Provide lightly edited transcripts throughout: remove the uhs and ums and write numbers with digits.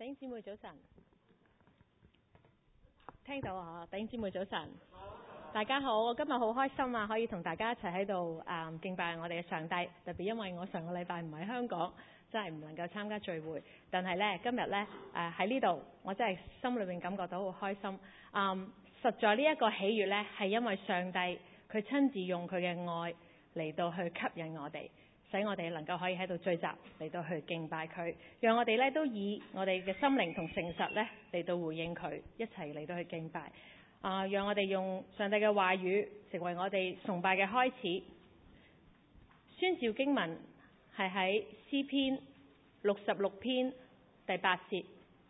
弟兄姊妹早晨，聽到啊，弟兄姊妹早晨，大家好，我今日好開心啊，可以同大家一齊喺度敬拜我哋嘅上帝，特別因為我上個禮拜唔喺香港，真係唔能夠參加聚會，但係呢，今日呢喺呢度，我真係心裏面感覺到好開心。實在呢一個喜悅呢，係因為上帝佢親自用佢嘅愛嚟到去吸引我哋。使我哋能夠可以喺度聚集嚟到去敬拜佢，讓我哋咧都以我哋嘅心靈同誠實咧嚟到回應佢，一齊嚟到去敬拜。讓我哋用上帝嘅話語成為我哋崇拜嘅開始。宣召經文係喺詩篇66篇第8節。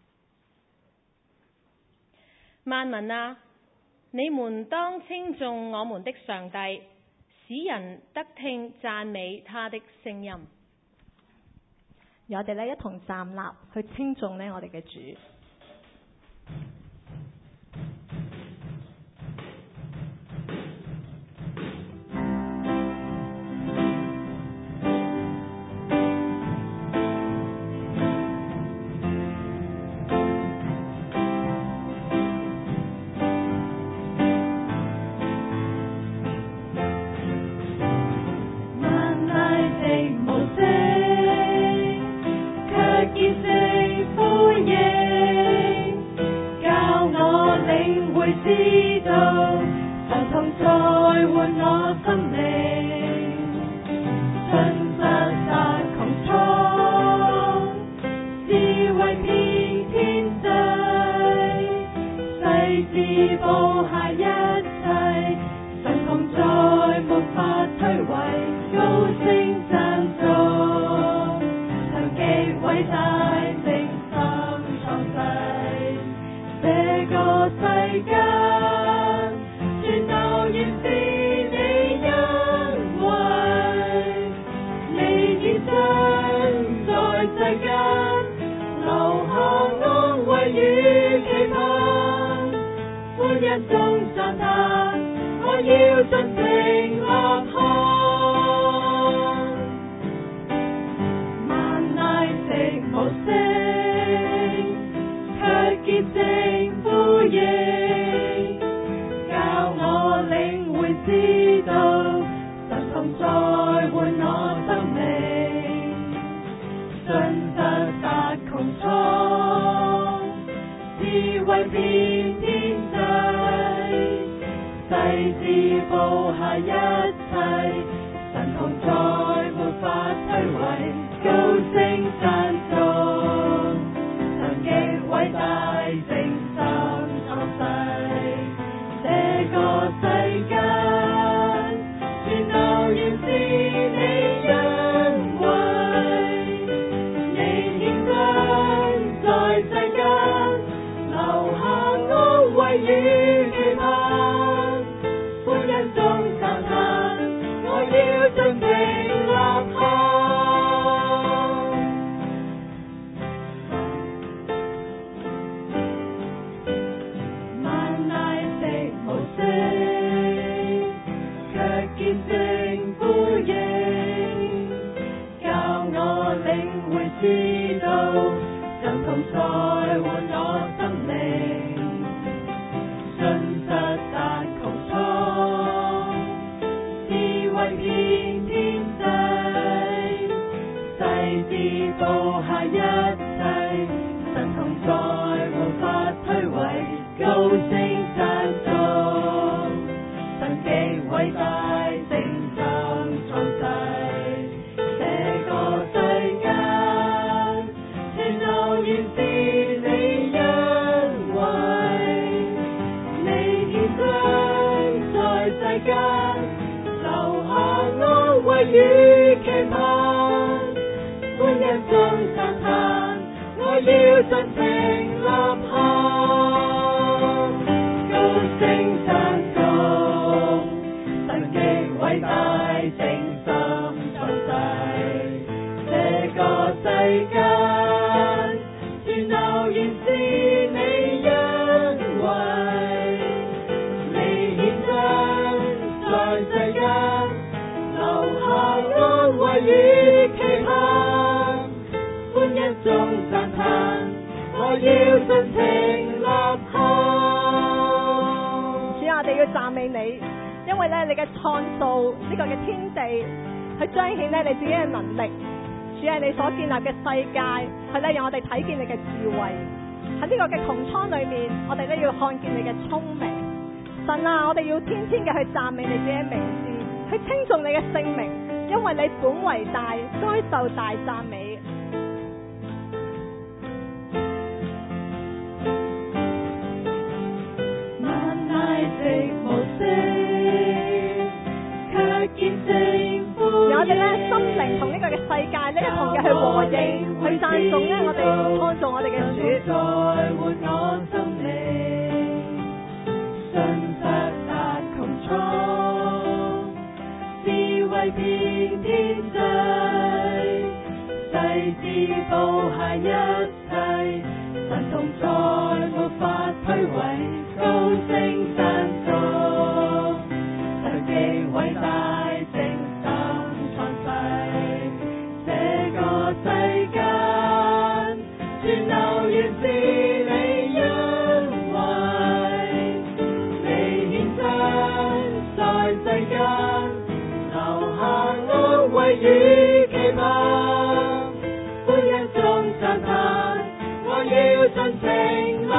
萬民啊，你們當稱頌我們的上帝，使人得聽讚美他的聲音。 我哋一同站立去稱頌我哋嘅主。 要盡情立行。 主啊，我哋要讚美你，因為咧你嘅創造呢個嘅天地，去彰顯咧你自己嘅能力。主係你所建立嘅世界，係咧讓我哋睇見你嘅智慧。喺呢個嘅穹蒼裏面，我哋咧要看見你嘅聰明。神啊，我哋要天天嘅去讚美你自己嘅名字，去稱頌你嘅聖名，因為你本為大，該受大讚美。 萬籟寂無聲，卻見聖父。 而我哋咧心靈同呢個嘅世界咧一同嘅去和應，去讚頌咧我哋創造我哋嘅主。 在活我心靈，信實達穹蒼，智慧遍天際，細緻布下一切，神同在沒法推諉，高聲讚頌，神極偉大，精心創世，這個世間全流源自你恩惠，你獻身在世間，留下安慰與期盼，歡欣中讚嘆，我要盡情立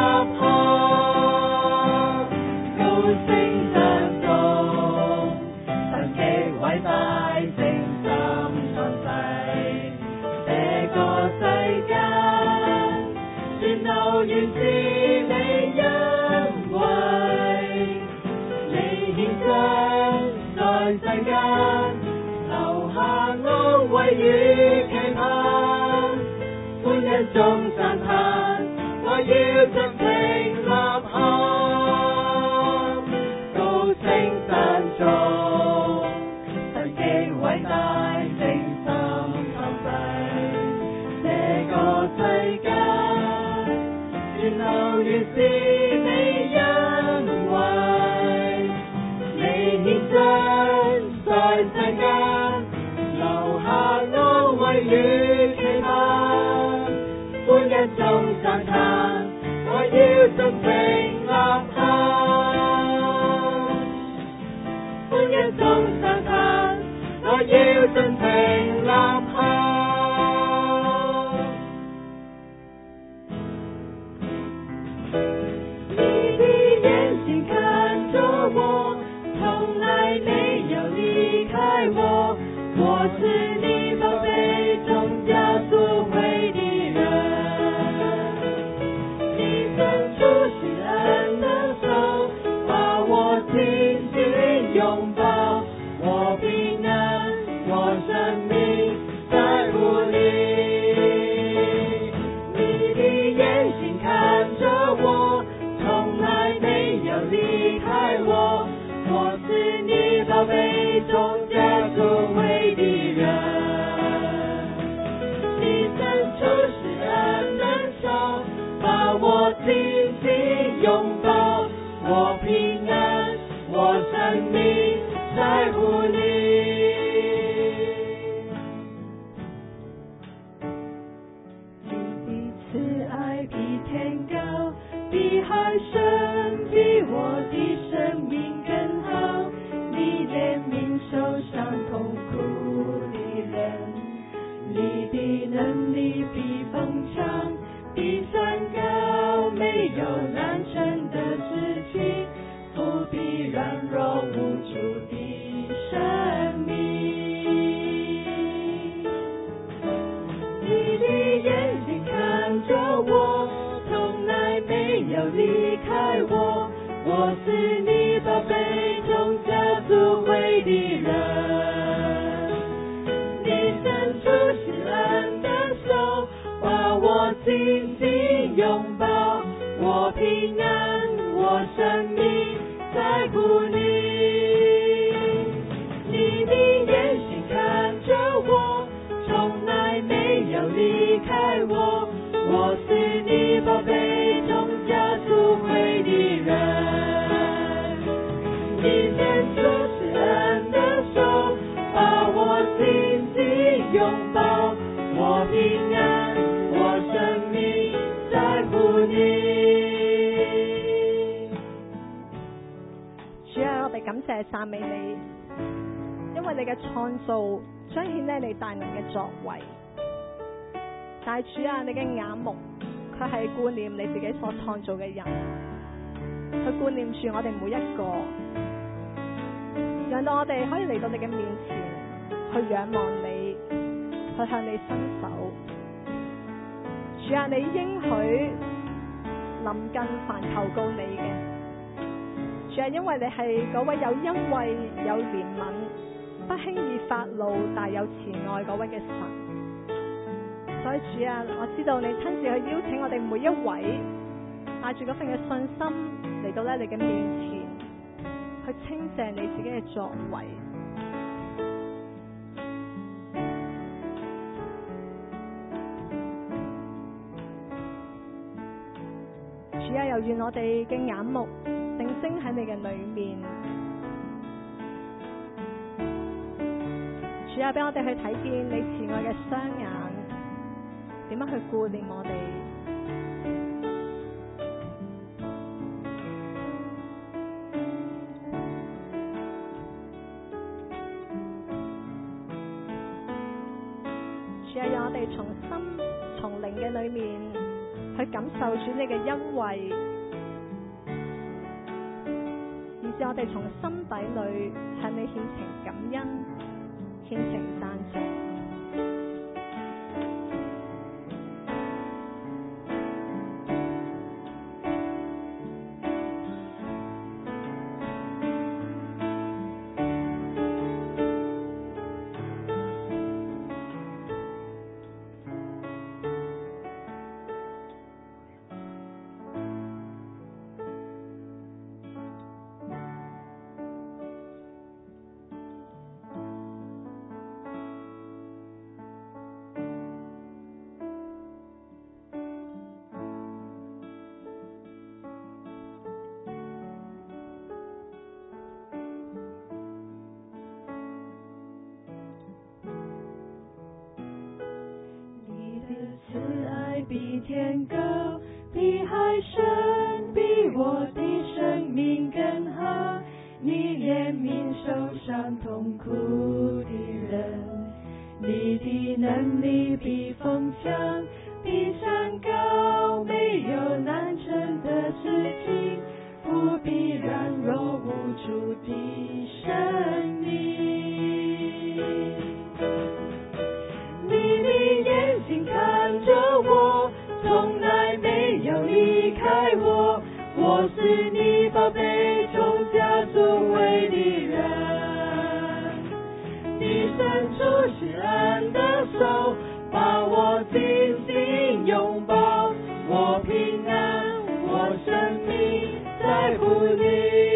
行，高聲讚頌，神極偉大，精心創世，這個世間全流源自你恩惠，你獻身在世間，留下安慰與期盼，歡欣中讚嘆，我要盡情立行，高聲讚頌，神極偉大，精心創世，這個世間全流源自你恩惠，你獻身在世間，留下安慰與期盼，歡欣中讚嘆，我要盡情立行，歡欣中讚嘆，我要盡情立行。你的眼睛看着我，從來沒有離開我，我是你寶貝中家族會的人，你伸出施恩的手，把我緊緊擁抱，我平安，我生命在乎你。你的眼睛看着我，從來沒有離開我，我是你寶貝中家族會的人，你伸出施恩的手，把我緊緊擁抱，我平安，我生命在乎你。你的慈愛比天高，比海深，比我的生命更好，你憐憫受傷痛苦的人，你的能力比風強，比山高，沒有難成的事情，不必軟弱無助的生命。你的眼睛看着我，從來沒有離開我，我是你寶貝中家族會的人，你伸出施恩的手，把我緊緊擁抱，我平安，我生命在乎你。你的眼睛看着我，從來沒有離開我，我是你寶貝中家族會的人，你伸出施恩的手，把我緊緊擁抱，我平安，我生命在乎讚美你，因為你嘅創造彰顯咧你大能嘅作為。但係主啊，你嘅眼目佢係顧念你自己所創造嘅人，佢顧念住我哋每一個，讓到我哋可以嚟到你嘅面前，去仰望你，去向你伸手。主啊，你應許臨近凡求告你嘅。主啊，因為你係嗰位有恩惠、有憐憫、不輕易發怒但有慈愛嗰位嘅神。所以主啊，我知道你親自去邀請我哋每一位，帶住嗰份嘅信心嚟到你嘅面前，去稱謝你自己嘅作為。主啊，又願我哋嘅眼目定睛喺你嘅裏面。主啊，俾我哋去睇見你慈愛嘅雙眼，點樣去顧念我哋。主啊，讓我哋從心從靈嘅裏面去感受主你嘅恩惠，以致我哋從心底裏向你獻呈感恩，獻呈讚頌。 比天高，比海深，比我的生命更好。你怜悯受伤痛苦的人，你的能力比风强，比山高，没有难成的事情，不必软弱无助的生命。你的眼睛看着我，从来没有离开我，我是你宝贝从家族为的人。你伸出施恩的手，把我紧紧拥抱，我平安，我生命在乎你。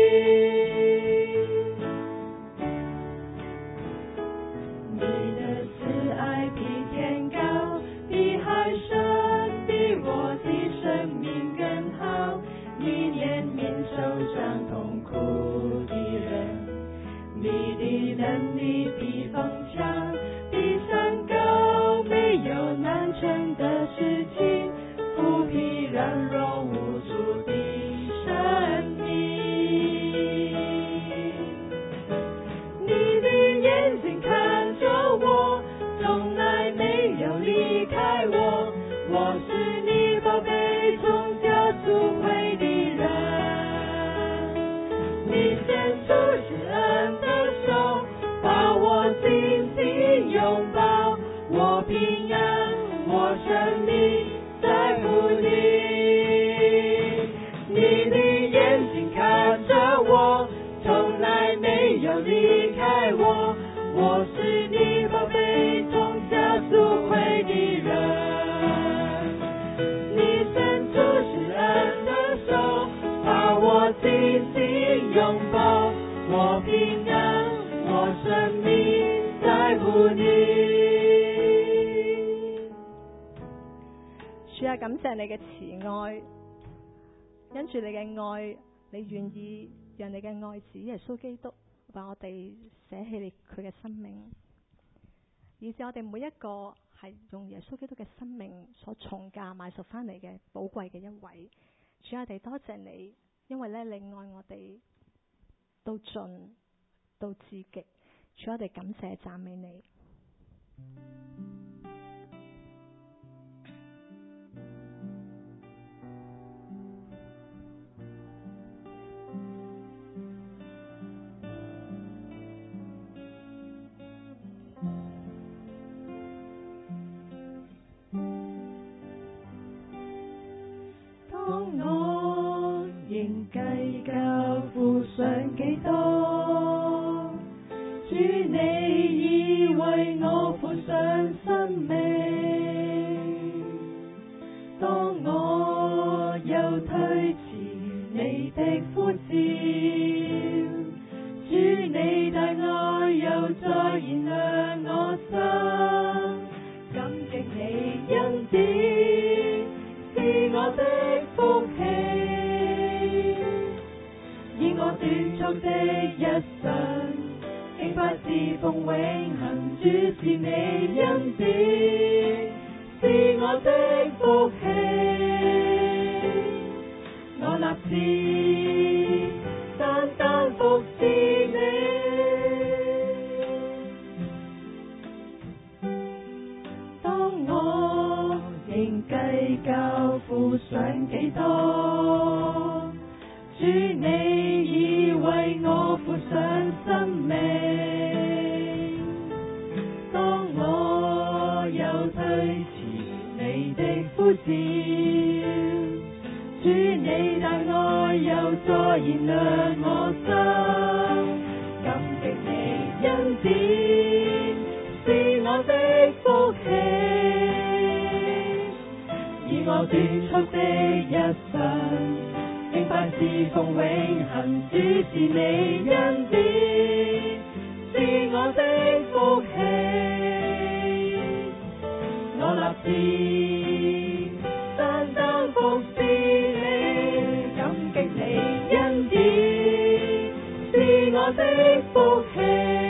你的慈爱比天高，比海深，比我的生命更好。你怜悯受伤痛苦的人，你的能力比风强，比山高，没有难成的事情，不必软弱无助的生命。你的眼睛看着我，从来没有离开我，我是你宝贝从家族回的人。你伸出施恩的手，把我紧紧拥抱，我平安，我生命在乎你。你的眼睛看着我，从来没有离开我，我是你宝贝从家族回的人。你伸出施恩的手，把我紧紧拥抱，我平安，我生命在乎你。 主啊，感謝你嘅慈愛，因住你嘅愛，你願意讓你嘅愛子耶穌基督為我哋捨棄佢嘅生命，以致我哋每一個係用耶穌基督嘅生命所重價買贖翻嚟嘅寶貴嘅一位。主啊，我哋多謝你，因為咧你愛我哋到盡， 到至極。主，我哋感謝讚美你。 當我仍計較付上幾多，主你已為我付上生命。當我又推遲你的呼召，主你大愛又再燃亮我心，感激你恩典是我的福氣，以我短促的一生，敬拜侍奉永恆。主是你恩典，是我的福氣，我立志單單服侍你。當我仍計較付上幾多，主你已為我付上生命。當我又推遲你的呼召，主你大愛又再燃亮我心，感激你恩典是我的福氣，以我短促的一生，敬拜侍奉永恆。主是你恩典，是我的福氣，我立志單單服侍你，感激你恩典是我的福氣，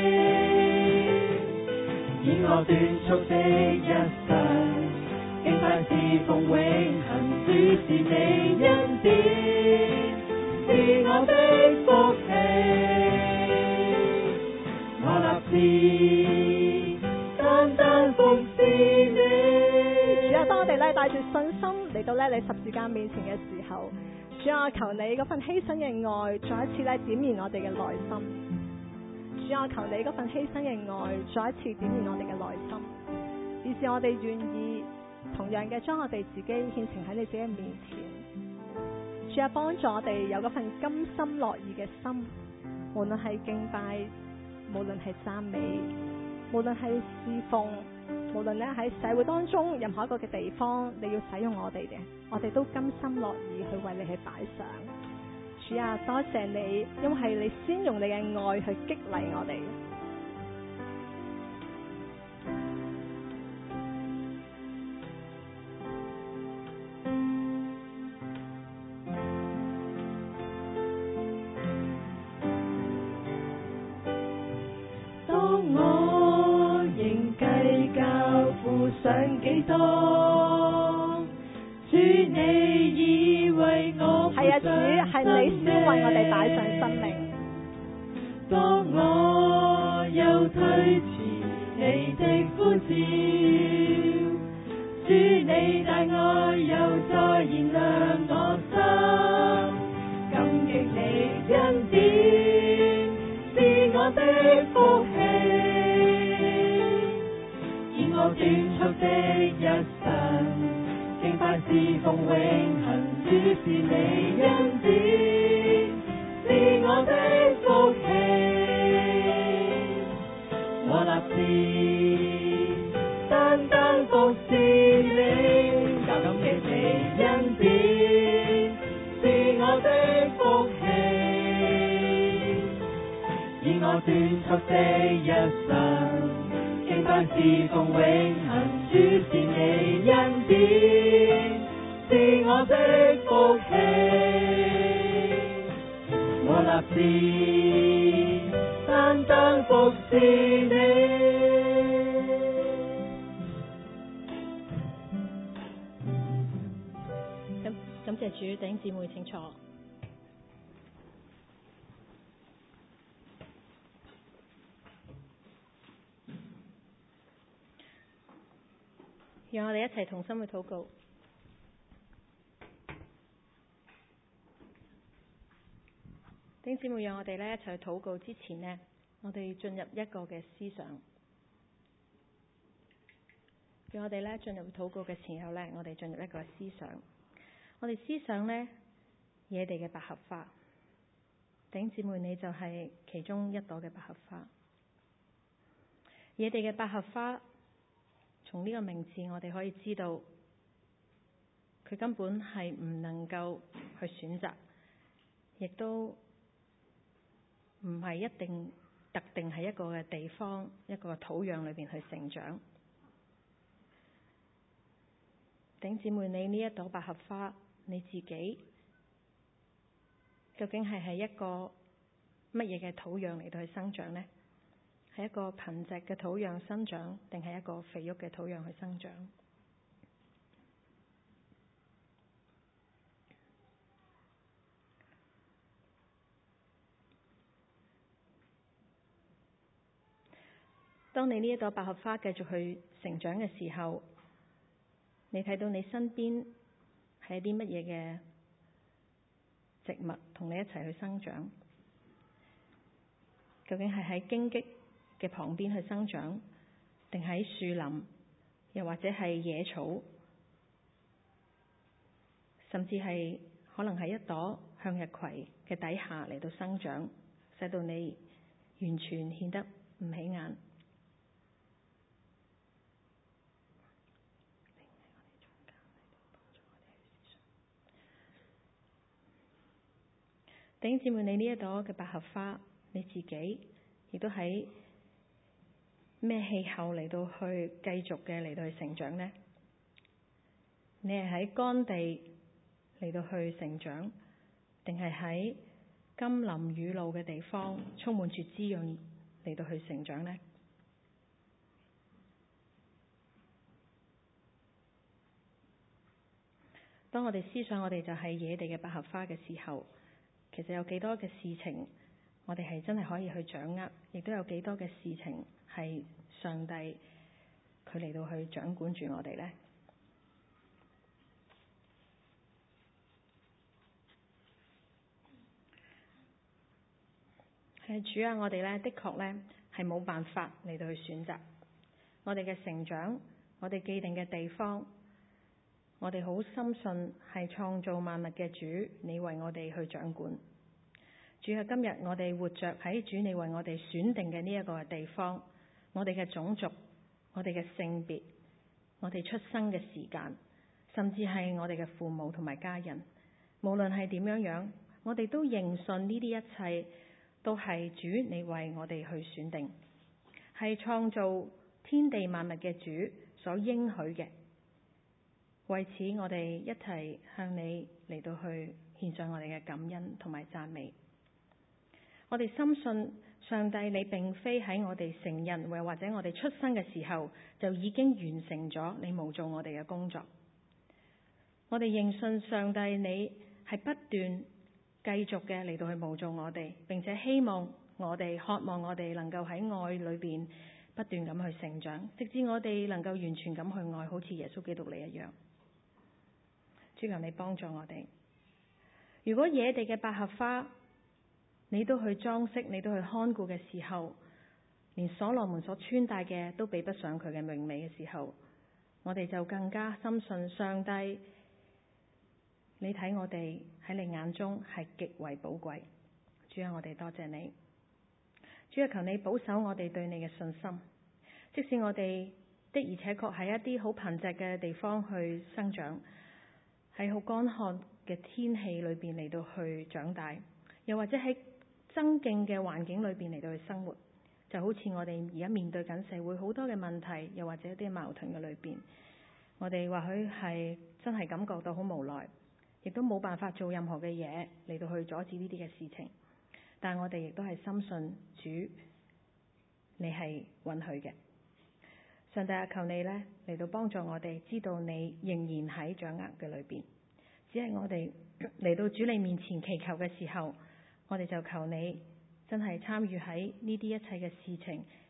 以我短促的一生，敬拜侍奉永恆。主是你恩典，是我的福氣，我立志單單服侍你。 主啊，當我哋帶住信心嚟到你十字架面前嘅時候，主啊，求你嗰份犧牲嘅愛再一次點燃我哋嘅內心。主啊，求你嗰份犧牲嘅愛再一次點燃我哋嘅內心，以致我哋願意同樣嘅將我哋自己獻呈喺你自己嘅面前。主啊，幫助我哋有嗰份甘心樂意嘅心，無論係敬拜，無論係讚美，無論係侍奉，無論咧喺社會當中任何一個嘅地方，你要使用我哋嘅，我哋都甘心樂意去為你去擺上。主啊，多謝你，因為係你先用你嘅愛去激勵我哋。 當我仍計較付上幾多，主你已為我付上生命。 係啊，主，係你先為我哋擺上生命。 當我又推遲你的呼召，主你大愛又再燃亮我心，感激你恩典是我的福氣，以我短促的一生，敬拜侍奉永恆。主是你恩典，是我的福氣，我立志單單服侍你，感激你恩典是我的福氣，以我短促的一生，敬拜侍奉永恆。主是你恩典，是我的福氣，我立志單單服侍你。 感謝主，弟兄姊妹請坐。 讓我哋一齊同心去禱告。弟兄姊妹，讓我哋一齊去禱告之前呢，我哋進入一個嘅思想。讓我哋進入禱告嘅時候呢，我哋進入一個思想。我哋思想野地嘅百合花。弟兄姊妹，你就係其中一朵嘅百合花。野地嘅百合花，從呢個名字我哋可以知道，佢根本係唔能夠去選擇，亦都唔係一定特定喺一個嘅地方、一個土壤裏邊去成長。弟兄姊妹，你呢一朵百合花，你自己究竟係喺一個乜嘢嘅土壤嚟到去生長呢？係一個貧瘠嘅土壤生長，定係一個肥沃嘅土壤去生長？當你呢一朵百合花繼續去成長嘅時候，你睇到你身邊係一啲乜嘢嘅植物同你一齊去生長？究竟係喺荊棘嘅旁邊去生長，定喺樹林，又或者係野草，甚至係可能係一朵向日葵嘅底下嚟到生長，使到你完全顯得唔起眼。弟兄姊妹，你呢一朵嘅百合花，你自己亦都喺咩氣候嚟到去繼續嘅嚟到去成長呢？你係喺乾地嚟到去成長，定係喺甘霖雨露嘅地方充滿住滋潤嚟到去成長呢？當我哋思想我哋就係野地嘅百合花嘅時候，其實有幾多嘅事情我哋係真係可以去掌握，亦都有幾多嘅事情係上帝佢嚟到去掌管住我哋呢？係主啊，我哋的確係冇辦法嚟到去選擇我哋嘅成長，我哋既定嘅地方，我哋好深信係創造萬物嘅主，你為我哋去掌管。主啊，今日我哋活着喺主你為我哋選定嘅呢一個地方，我哋嘅種族，我哋嘅性別，我哋出生嘅時間，甚至係我哋嘅父母同埋家人，無論係點樣樣，我哋都認信呢啲一切都係主你為我哋去選定，係創造天地萬物嘅主所應許嘅。為此我哋一齊向你嚟到去獻上我哋嘅感恩同埋讚美。我哋深信上帝你並非喺我哋成人或者我哋出生嘅時候就已經完成咗你模造我哋嘅工作。我哋認信上帝你係不斷繼續嘅嚟到去模造我哋，並且希望我哋渴望我哋能夠喺愛裏邊不斷咁去成長，直至我哋能夠完全咁去愛，好似耶穌基督你一樣。主求你幫助我哋。如果野地嘅百合花你都去裝飾，你都去看顧嘅時候，連所羅門所穿戴嘅都比不上佢嘅榮美嘅時候，我哋就更加深信上帝你睇我哋喺你眼中係極為寶貴。主啊，我哋多謝你。主啊，求你保守我哋對你嘅信心，即使我哋的而且確喺一啲好貧瘠嘅地方去生長，喺好乾旱嘅天氣裏邊嚟到去長大，又或者喺爭競嘅環境裏邊嚟到去生活，就好似我哋而家面對緊社會好多嘅問題，又或者一啲矛盾嘅裏邊，我哋或許係真係感覺到好無奈，亦都冇辦法做任何嘅嘢嚟到去阻止呢啲嘅事情。但我哋亦都係深信主你係允許嘅。上帝啊，求你嚟到幫助我哋，知道你仍然喺掌握嘅裏邊。只係我哋嚟到主你面前祈求嘅時候，我哋就求你真係參與喺呢啲一切嘅事情，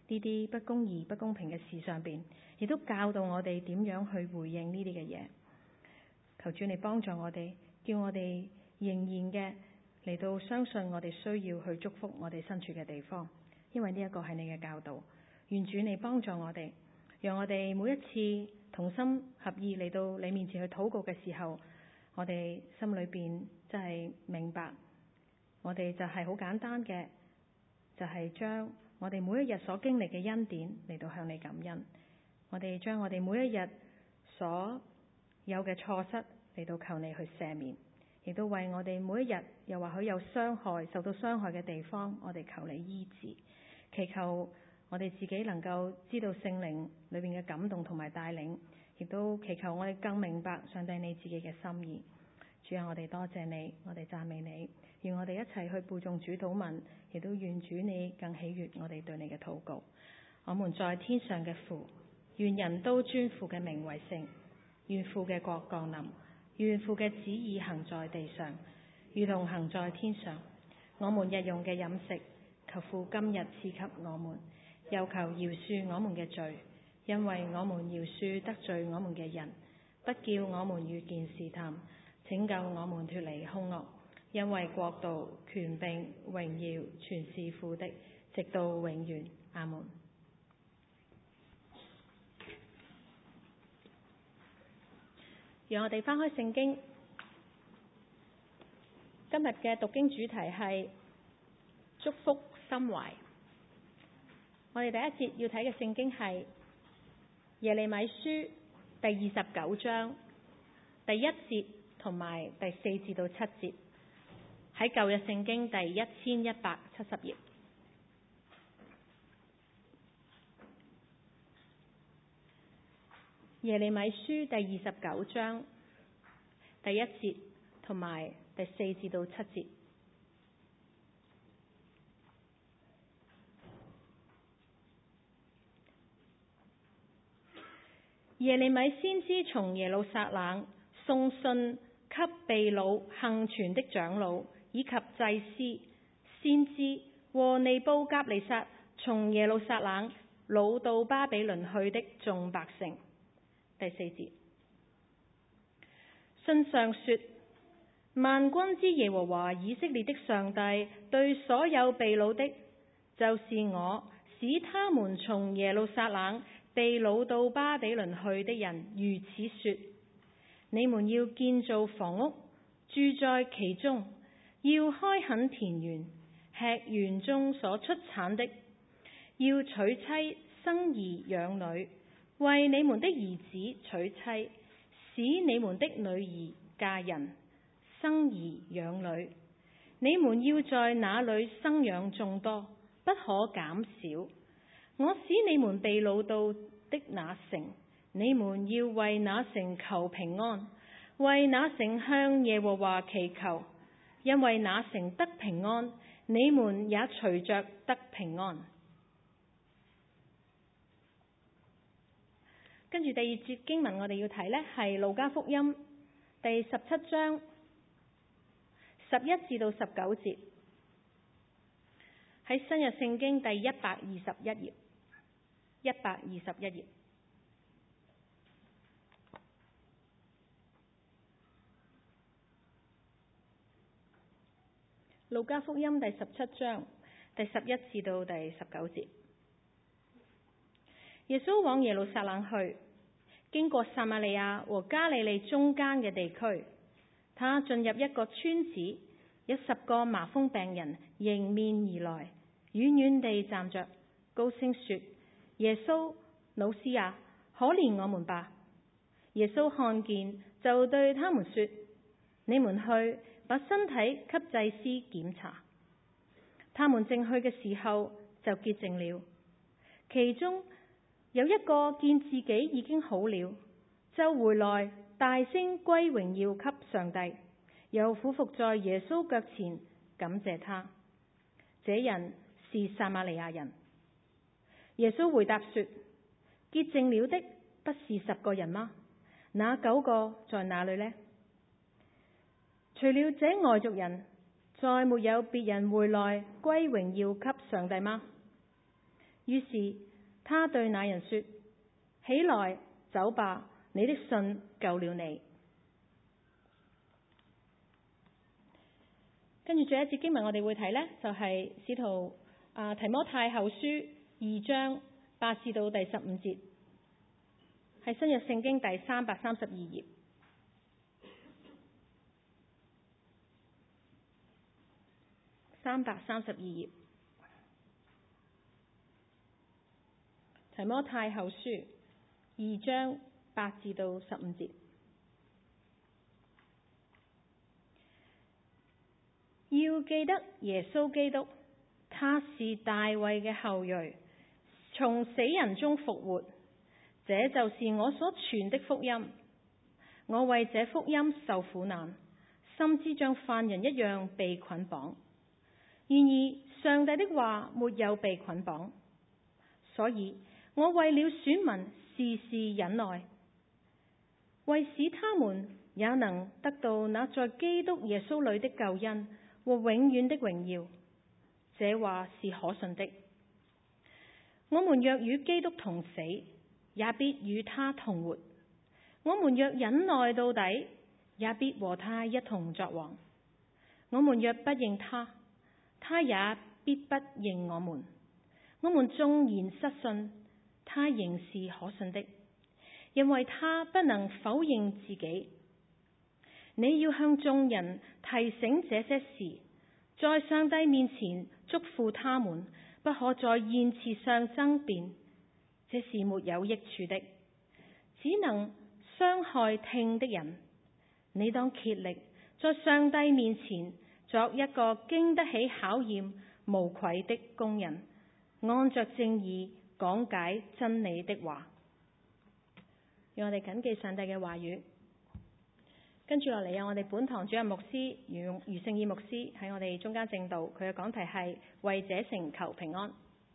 呢啲不公義、不公平嘅事上邊，亦都教導我哋點樣去回應呢啲嘅嘢。求主你幫助我哋，叫我哋仍然嘅嚟到相信我哋需要去祝福我哋身處嘅地方，因為呢一個係你嘅教導。願主你幫助我哋，讓我哋每一次同心合意嚟到你面前去禱告嘅時候，我哋心裏邊真係明白，我哋就係好簡單嘅，就係將我哋每一日所經歷嘅恩典嚟到向你感恩。我哋將我哋每一日所有嘅錯失嚟到求你去赦免，亦都為我哋每一日又或許有傷害、受到傷害嘅地方，我哋求你醫治，祈求我哋自己能夠知道聖靈裏面嘅感動同埋帶領，亦都祈求我哋更明白上帝你自己嘅心意。主啊，我哋多謝你，我哋讚美你，願我哋一齊去背誦主禱文，亦都願主你更喜悅我哋對你嘅禱告。我們在天上嘅父，願人都尊父嘅名為聖，願父嘅國降臨，願父嘅旨意行在地上，如同行在天上。我們日用嘅飲食，求父今日賜給我們，又求饒恕我們嘅罪，因為我們饒恕得罪我們嘅人，不叫我們遇見試探，拯救我們脫離兇惡。因為國度、權柄、榮耀，全是父的，直到永遠。阿門。讓我哋翻開聖經，今日嘅讀經主題係祝福心懷。我哋第一節要睇嘅聖經係耶利米書第29章第1節同埋第4至到7節，喺舊約聖經第1170頁。耶利米書第29章第1節同埋第4至到7節。耶利米先知從耶路撒冷送信給被擄幸存的長老以及祭司、先知和尼布甲尼撒從耶路撒冷擄到巴比倫去的眾百姓。第4節，信上說，萬軍之耶和華以色列的上帝對所有被擄的，就是我使他們從耶路撒冷被擄到巴比倫去的人如此說：你們要建造房屋，住在其中，要開墾田園，吃園中所出產的，要娶妻生兒養女，為你們的兒子娶妻，使你們的女兒嫁人，生兒養女。你們要在那裏生養眾多，不可減少。我使你們被擄到的那城，你們要為那城求平安，為那城向耶和華祈求，因為那城得平安，你們也隨着得平安。跟住第2節經文，我哋要睇呢係路加福音第17章11至到19節，喺新約聖經第121頁，121頁。路加福音第17章第11至到第19節。耶穌往耶路撒冷去，經過撒瑪利亞和加利利中間嘅地區，他進入一個村子，有10個麻風病人迎面而來，遠遠地站着，高聲說：耶穌，老師啊，可憐我們吧！耶穌看見，就對他們說：你們去把身體給祭司檢查。他們正去嘅時候，就潔淨了。其中有一個見自己已經好了，就回來大聲歸榮耀給上帝，又俯伏在耶穌腳前感謝他。這人是撒瑪利亞人。耶穌回答說：潔淨了的不是10個人嗎？那9個在哪裏呢？除了這外族人，再沒有別人回來歸榮耀給上帝嗎？ 於是他對那人說：起來，走吧，你的信救了你。跟住最後一節經文我哋會睇呢，就係使徒提摩太後書2章8至到第15節，係新約聖經第332頁。332頁，提摩太後書2章8至到15節。要記得耶穌基督，他是大衛嘅後裔，從死人中復活，這就是我所傳的福音。我為這福音受苦難，甚至像犯人一樣被捆綁。然而上帝的話沒有被捆綁，所以我為了選民事事忍耐，為使他們也能得到那在基督耶穌裏的救恩和永遠的榮耀。這話是可信的。我們若與基督同死，也必與他同活；我們若忍耐到底，也必和他一同作王。我們若不認他，他也必不認我們。我們縱然失信，他仍是可信的，因為他不能否認自己。你要向眾人提醒這些事，在上帝面前囑咐他們，不可在言辭上爭辯，這是沒有益處的，只能傷害聽的人。你當竭力在上帝面前作一個經得起考驗、無愧的工人，按着正義講解真理的話。讓我哋謹記上帝嘅話語。跟住落嚟有我哋本堂主任牧師余聖義牧師喺我哋中間證道，佢嘅講題係為這城求平安。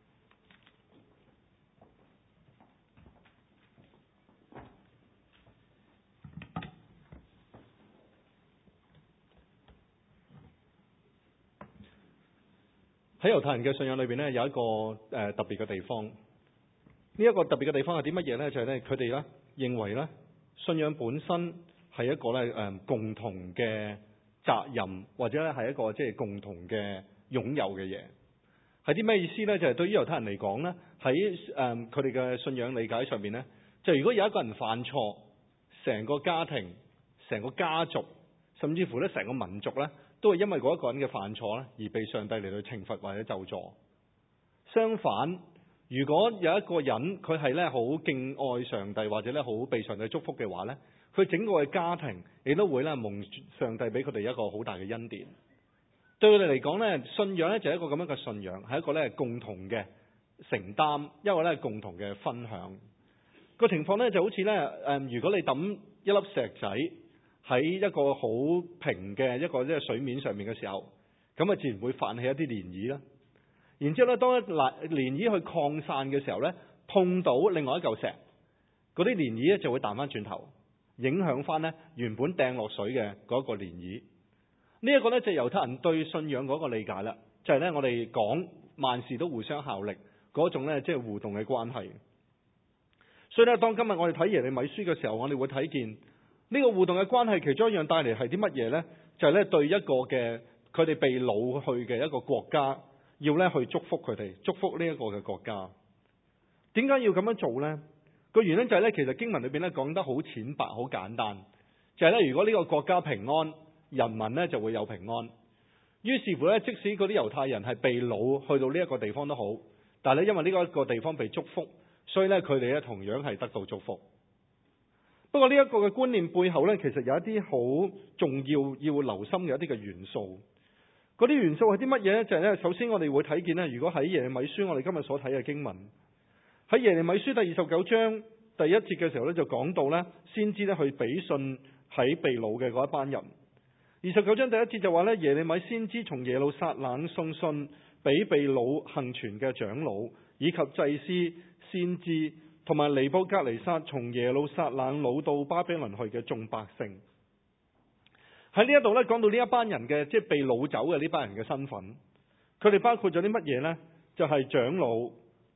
喺猶太人嘅信仰裏邊呢，有一個特別嘅地方。呢一個特別嘅地方係啲乜嘢呢？就係咧，佢哋咧認為咧，信仰本身係一個咧共同嘅責任，或者咧係一個即係共同嘅擁有嘅嘢。係啲咩意思呢？就係對於猶太人嚟講咧，喺佢哋嘅信仰理解上面咧，就如果有一個人犯錯，成個家庭、成個家族，甚至乎咧成個民族咧，都係因為嗰一個人嘅犯錯咧，而被上帝嚟到懲罰或者咒詛。相反，如果有一個人佢係咧好敬愛上帝，或者咧好被上帝祝福嘅話咧，佢整個嘅家庭亦都會咧蒙上帝俾佢哋一個好大嘅恩典。對佢哋嚟講咧，信仰咧就係一個咁樣嘅信仰，係一個咧共同嘅承擔，一個咧共同嘅分享。個情況咧就好似咧如果你抌一粒石仔喺一個好平嘅一個即係水面上面嘅時候，咁啊自然會泛起一啲漣漪啦。然之後咧，當一漣漪去擴散嘅時候咧，碰到另外一嚿石，嗰啲漣漪咧就會彈翻轉頭，影響翻咧原本掟落水嘅嗰個漣漪。呢一個咧就係猶太人對信仰嗰個理解啦，就係咧我哋講萬事都互相效力嗰種咧即係互動嘅關係。所以咧，當今日我哋睇耶利米書嘅時候，我哋會睇見呢個互動嘅關係，其中一樣帶嚟係啲乜嘢呢？就係咧對一個嘅佢哋被擄去嘅一個國家，要咧去祝福佢哋，祝福呢一個嘅國家。點解要咁樣做呢？個原因就係咧，其實經文裏邊咧講得好淺白、好簡單，就係咧如果呢個國家平安，人民咧就會有平安。於是乎咧，即使嗰啲猶太人係被擄去到呢一個地方都好，但係咧因為呢一個地方被祝福，所以咧佢哋咧同樣係得到祝福。不過呢一個嘅觀念背後咧，其實有一啲好重要要留心嘅一啲嘅元素。嗰啲元素係啲乜嘢咧？就係咧，首先我哋會睇見咧，如果喺耶利米書我哋今日所睇嘅經文，喺耶利米書第29章第1節嘅時候咧，就講到咧，先知咧去俾信喺被擄嘅嗰一班人。29章第1節就話咧，耶利米先知從耶路撒冷送信俾被擄幸存嘅長老，以及祭司、先知同埋尼布甲尼撒從耶路撒冷擄到巴比倫去嘅眾百姓。喺呢一度咧，講到呢一班人嘅即係被擄走嘅呢班人嘅身份，佢哋包括咗啲乜嘢呢？就係長老、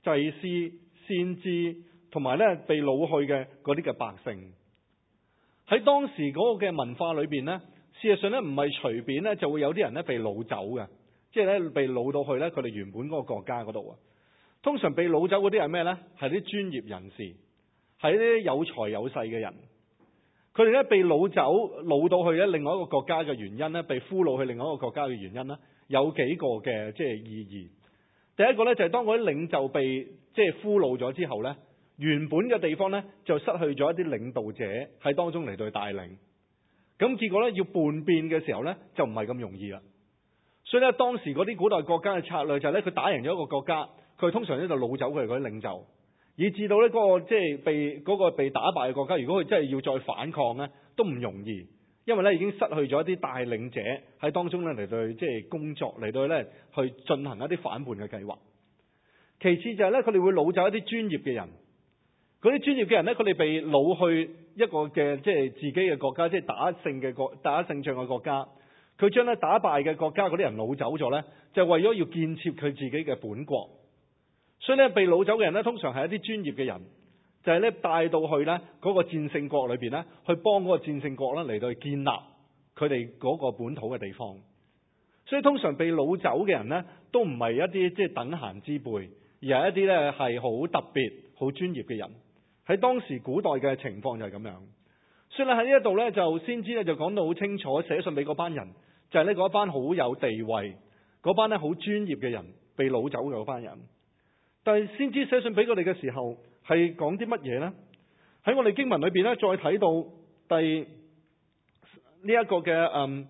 祭司、先知，同埋咧被擄去嘅嗰啲嘅百姓。喺當時嗰個嘅文化裏邊咧，事實上咧唔係隨便咧就會有啲人咧被擄走嘅，即係咧被擄到去咧佢哋原本嗰個國家嗰度啊。通常被擄走嗰啲係咩咧？係啲專業人士，係啲有財有勢嘅人。佢哋咧被擄走，擄到去咧另外一個國家嘅原因咧，被俘虜去另外一個國家嘅原因咧，有幾個嘅即係意義。第一個咧就係當嗰啲領袖被即係俘虜咗之後咧，原本嘅地方咧就失去咗一啲領導者喺當中嚟到去帶領。咁結果咧要叛變嘅時候咧就唔係咁容易啦。所以咧當時嗰啲古代國家嘅策略就係咧佢打贏咗一個國家，佢通常咧就擄走佢哋嗰啲領袖。以至到咧嗰個即係被打敗嘅國家，如果佢真係要再反抗咧，都唔容易，因為咧已經失去咗一啲帶領者喺當中咧嚟到即係工作，嚟到咧去進行一啲反叛嘅計劃。其次就係咧佢哋會擄走一啲專業嘅人，嗰啲專業嘅人咧佢哋被擄去一個嘅即係自己嘅國家，即係打勝仗嘅國家，佢將咧打敗嘅國家嗰啲人擄走咗咧，就為咗要建設佢自己嘅本國。所以咧，被擄走嘅人咧，通常係一啲專業嘅人，就係咧帶到去咧嗰個戰勝國裏邊咧，去幫嗰個戰勝國咧嚟到去建立佢哋嗰個本土嘅地方。所以通常被擄走嘅人咧，都唔係一啲即係等閒之輩，而係一啲咧係好特別、好專業嘅人。喺當時古代嘅情況就係咁樣。所以咧喺呢一度咧，就先知咧就講到好清楚，寫信俾嗰班人，就係呢嗰班好有地位、嗰班咧好專業嘅人被擄走嘅嗰班人。但係先知寫信俾佢哋嘅時候，係講啲乜嘢呢？喺我哋經文裏邊咧，再睇到第呢一個嘅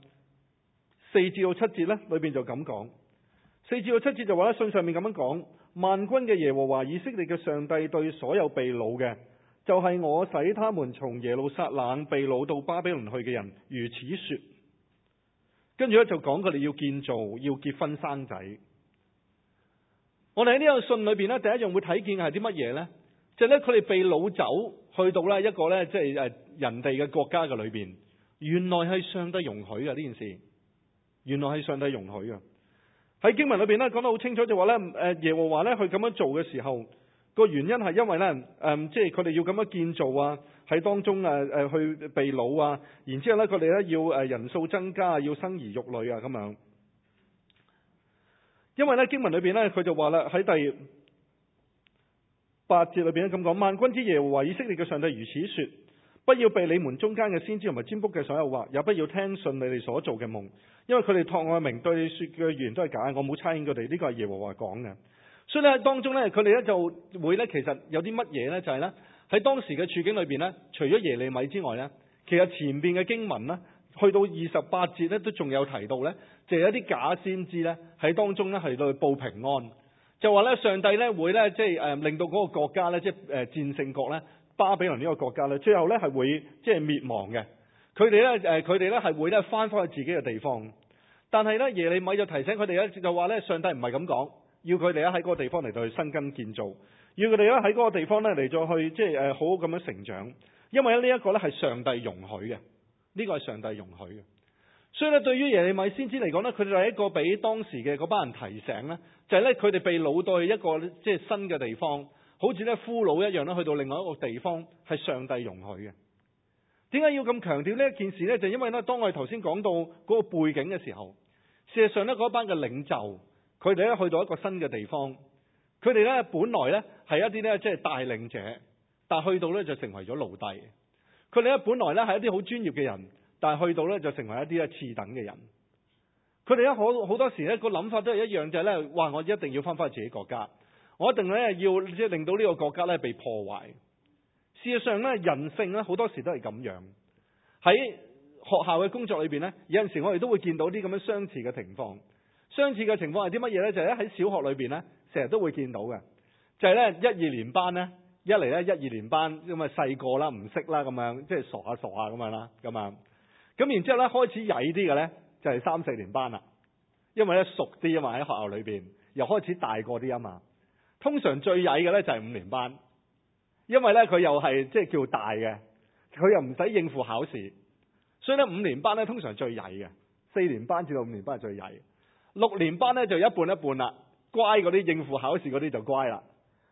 4至到7節咧，裏邊就咁講。4至到7節就話咧，信上面咁樣講：萬軍嘅耶和華以色列嘅上帝對所有被擄嘅，就係我使他們從耶路撒冷被擄到巴比倫去嘅人，如此說。跟住咧就講佢哋要建造、要結婚生仔。我哋喺呢個信裏邊咧，第一樣會睇見嘅係啲乜嘢呢？就係咧，佢哋被擄走去到咧一個咧，即係人哋嘅國家嘅裏邊，原來係上帝容許嘅呢件事，原來係上帝容許嘅。喺經文裏邊咧講得好清楚，就話咧耶和華咧去咁樣做嘅時候，個原因係因為咧即係佢哋要咁樣建造啊，喺當中去被擄啊，然之後咧佢哋咧要人數增加，要生兒育女啊咁樣。因為咧經文裏邊咧佢就話啦，喺第8節裏邊咧咁講：萬軍之耶和華以色列嘅上帝如此說，不要被你們中間嘅先知同埋占卜嘅所有話，也不要聽信你哋所做嘅夢，因為佢哋託我嘅名對你說嘅語言都係假，我冇差遣佢哋。呢個係耶和華講嘅。所以咧當中咧佢哋咧就會咧其實有啲乜嘢咧，就係咧喺當時嘅處境裏邊咧，除咗耶利米之外咧，其實前邊嘅經文咧去到28節咧都仲有提到咧，就有一啲假先知咧喺當中咧係到去報平安，就話咧上帝咧會咧即係令到嗰個國家咧即係戰勝國咧巴比倫呢個國家咧最後咧係會即係滅亡嘅。佢哋咧係會咧翻返去自己嘅地方，但係咧耶利米就提醒佢哋咧就話咧上帝唔係咁講，要佢哋咧喺嗰個地方嚟到去生根建造，要佢哋咧喺嗰個地方咧嚟再去即係好好咁樣成長，因為咧呢一個咧係上帝容許嘅，呢個係上帝容許嘅。所以咧，對於耶利米先知嚟講咧，佢哋係一個俾當時嘅嗰班人提醒咧，就係咧佢哋被擄到去一個即係新嘅地方，好似咧俘虜一樣咧，去到另外一個地方係上帝容許嘅。點解要咁強調呢一件事咧？就因為咧，當我哋頭先講到嗰個背景嘅時候，事實上咧嗰班嘅領袖，佢哋咧去到一個新嘅地方，佢哋咧本來咧係一啲咧即係帶領者，但係去到咧就成為咗奴隸。佢哋咧本來咧係一啲好專業嘅人，但係去到咧就成為一啲咧次等嘅人。佢哋咧好多時咧個諗法都係一樣，就係咧話我一定要翻返去自己國家，我一定咧要即係令到呢個國家咧被破壞。事實上咧人性咧好多時都係咁樣。喺學校嘅工作裏邊咧，有陣時我哋都會見到啲咁樣相似嘅情況。相似嘅情況係啲乜嘢咧？就係咧喺小學裏邊咧，成日都會見到嘅，就係咧1、2年班咧，一嚟咧1、2年班咁啊細個啦，唔識啦咁樣，即係傻下咁樣啦，咁啊，咁然之後咧開始曳啲嘅咧，就係3、4年班啦，因為咧熟啲啊嘛，喺學校裏邊又開始大個啲啊嘛。通常最曳嘅咧就係5年班，因為咧佢又係即係叫大嘅，佢又唔使應付考試，所以咧5年班咧通常最曳嘅，4年班至到5年班係最曳，6年班咧就一半一半啦，乖嗰啲應付考試嗰啲就乖啦，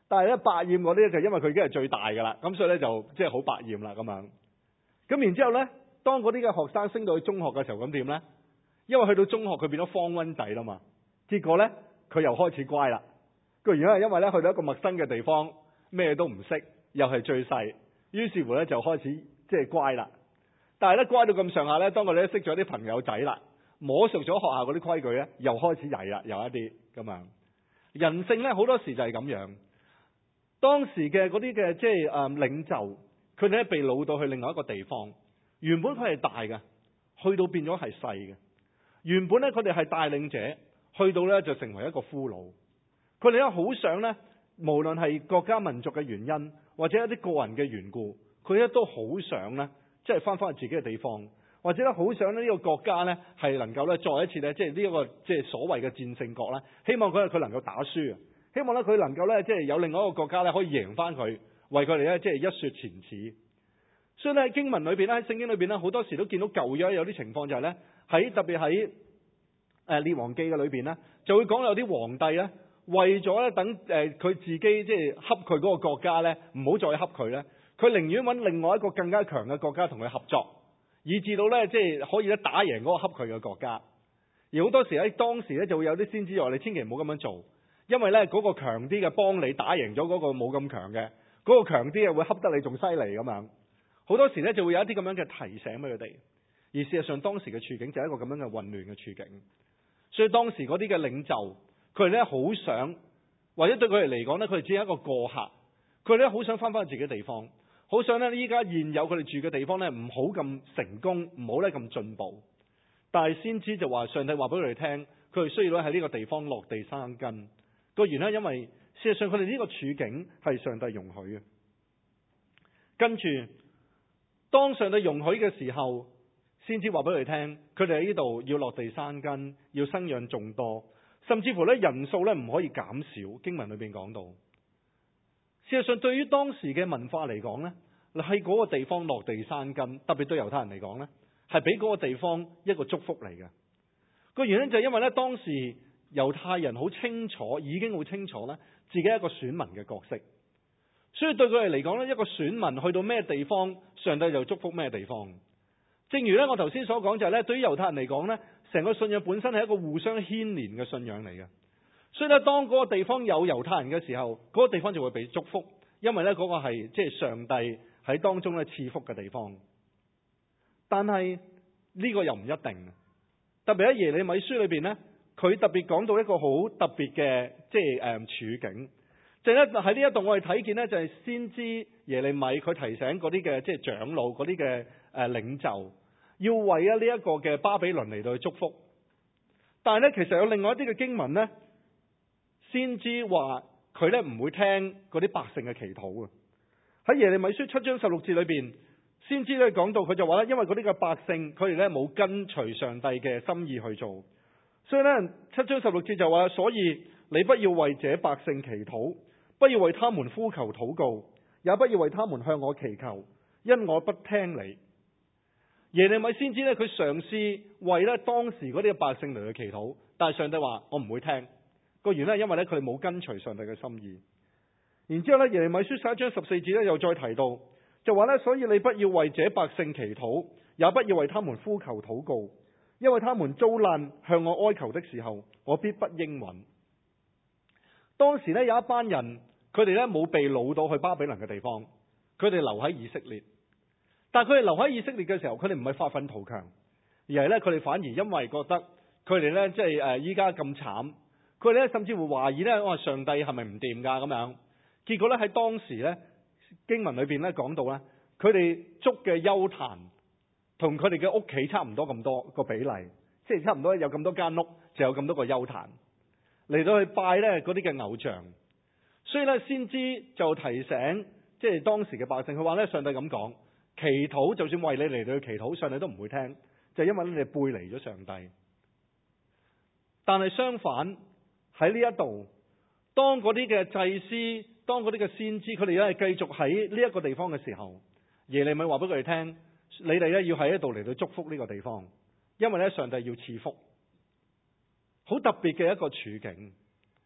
但係咧百厭嗰啲咧就因為佢已經係最大㗎啦，咁所以咧就即係好百厭啦咁樣。咁然之後咧，當嗰啲嘅學生升到去中學嘅時候，咁點咧？因為去到中學佢變咗方溫仔啦嘛，結果咧佢又開始乖啦。個原因係因為咧去到一個陌生嘅地方，咩都唔識，又係最細，於是乎咧就開始即係乖啦。但係咧乖到咁上下咧，當佢哋識咗啲朋友仔啦，摸熟咗學校嗰啲規矩咧，又開始曳啦，有一啲咁樣。人性咧好多時就係咁樣。當時嘅嗰啲嘅即係領袖，佢哋咧被擄到去另外一個地方，原本佢係大嘅，去到變咗係細嘅。原本咧佢哋係帶領者，去到咧就成為一個俘虜。佢哋咧好想咧，無論係國家民族嘅原因，或者一啲個人嘅緣故，佢咧都好想咧，即係翻返去自己嘅地方，或者咧好想呢個國家咧係能夠咧再一次咧，即係呢一個即係所謂嘅戰勝國啦。希望佢能夠打輸啊！希望咧佢能夠咧即係有另外一個國家咧可以贏翻佢，為佢哋咧即係一雪前恥。所以咧經文裏邊咧喺聖經裏邊咧好多時都見到舊約有啲情況就係咧特別喺列王記嘅裏邊咧就會講有啲皇帝咧。為咗咧等佢自己即係恰佢嗰個國家咧，唔好再恰佢咧，佢寧願揾另外一個更加強嘅國家同佢合作，以至到咧即係可以咧打贏嗰個恰佢嘅國家。而好多時喺當時咧就會有啲先知話：你千祈唔好咁樣做，因為咧嗰個強啲嘅幫你打贏咗嗰個冇咁強嘅，嗰個強啲嘅會恰得你仲犀利咁樣。好多時咧就會有一啲咁樣嘅提醒俾佢哋。而事實上當時嘅處境就係一個咁樣嘅混亂嘅處境。所以當時嗰啲嘅領袖。佢哋咧好想，或者對佢哋嚟講咧，佢哋只係一個過客。佢哋咧好想翻返去自己地方，好想咧依家現有佢哋住嘅地方咧唔好咁成功，唔好咧咁進步。但係先知就話，上帝話俾佢哋聽，佢哋需要咧喺呢個地方落地生根。個原因因為事實上佢哋呢個處境係上帝容許嘅。跟住，當上帝容許嘅時候，先知話俾佢哋聽，佢哋喺呢度要落地生根，要生養眾多。甚至乎咧人數咧唔可以減少，經文裏邊講到。事實上，對於當時嘅文化嚟講咧，喺嗰個地方落地生根，特別對猶太人嚟講咧，係俾嗰個地方一個祝福嚟嘅。個原因就係因為咧當時猶太人好清楚，已經好清楚咧自己係一個選民嘅角色，所以對佢哋嚟講咧，一個選民去到咩地方，上帝就祝福咩地方。正如咧我頭先所講就係咧，對於猶太人嚟講咧。成個信仰本身係一個互相牽連嘅信仰嚟嘅，所以咧當嗰個地方有猶太人嘅時候，嗰個地方就會被祝福，因為咧嗰個係即係上帝喺當中咧賜福嘅地方。但係呢個又唔一定，特別喺耶利米書裏邊咧，佢特別講到一個好特別嘅即係處境，就係咧喺呢一度我哋睇見咧就係先知耶利米佢提醒嗰啲嘅即係長老嗰啲嘅領袖。要為呢一個嘅巴比倫嚟到去祝福，但係咧其實有另外一啲嘅經文咧，先知話佢咧唔會聽嗰啲百姓嘅祈禱嘅。喺耶利米書7章16節裏邊，先知咧講到佢就話咧，因為嗰啲嘅百姓佢哋咧冇跟隨上帝嘅心意去做，所以咧7章16節就話，所以你不要為這百姓祈禱，不要為他們呼求禱告，也不要為他們向我祈求，因我不聽你。耶利米先知咧，佢嘗試為咧當時嗰啲百姓嚟去祈禱，但係上帝話我唔會聽。個原因係因為咧佢哋冇跟隨上帝嘅心意。然之後咧耶利米書11章14節咧又再提到，就話咧，所以你不要為這百姓祈禱，也不要為他們呼求禱告，因為他們遭難向我哀求的時候，我必不應允。當時咧有一班人，佢哋咧冇被擄到去巴比倫嘅地方，佢哋留喺以色列。但係佢哋留喺以色列嘅時候，佢哋唔係發奮圖強，而係咧佢哋反而因為覺得佢哋咧即係依家咁慘，佢哋咧甚至乎懷疑咧，哇，上帝係咪唔掂㗎咁樣？結果咧喺當時咧經文裏邊咧講到咧，佢哋築嘅邱壇同佢哋嘅屋企差唔多咁多個比例，即係差唔多有咁多間屋就有咁多個邱壇嚟到去拜咧嗰啲嘅偶像。所以咧先知就提醒即係當時嘅百姓，佢話咧上帝咁講。祈禱就算為你嚟到去祈禱，上帝都唔會聽，就係因為你哋背離咗上帝。但係相反喺呢一度，當嗰啲嘅祭司，當嗰啲嘅先知，佢哋咧繼續喺呢一個地方嘅時候，耶利米話俾佢哋聽，你哋咧要喺呢度嚟到祝福呢個地方，因為咧上帝要賜福，好特別嘅一個處境。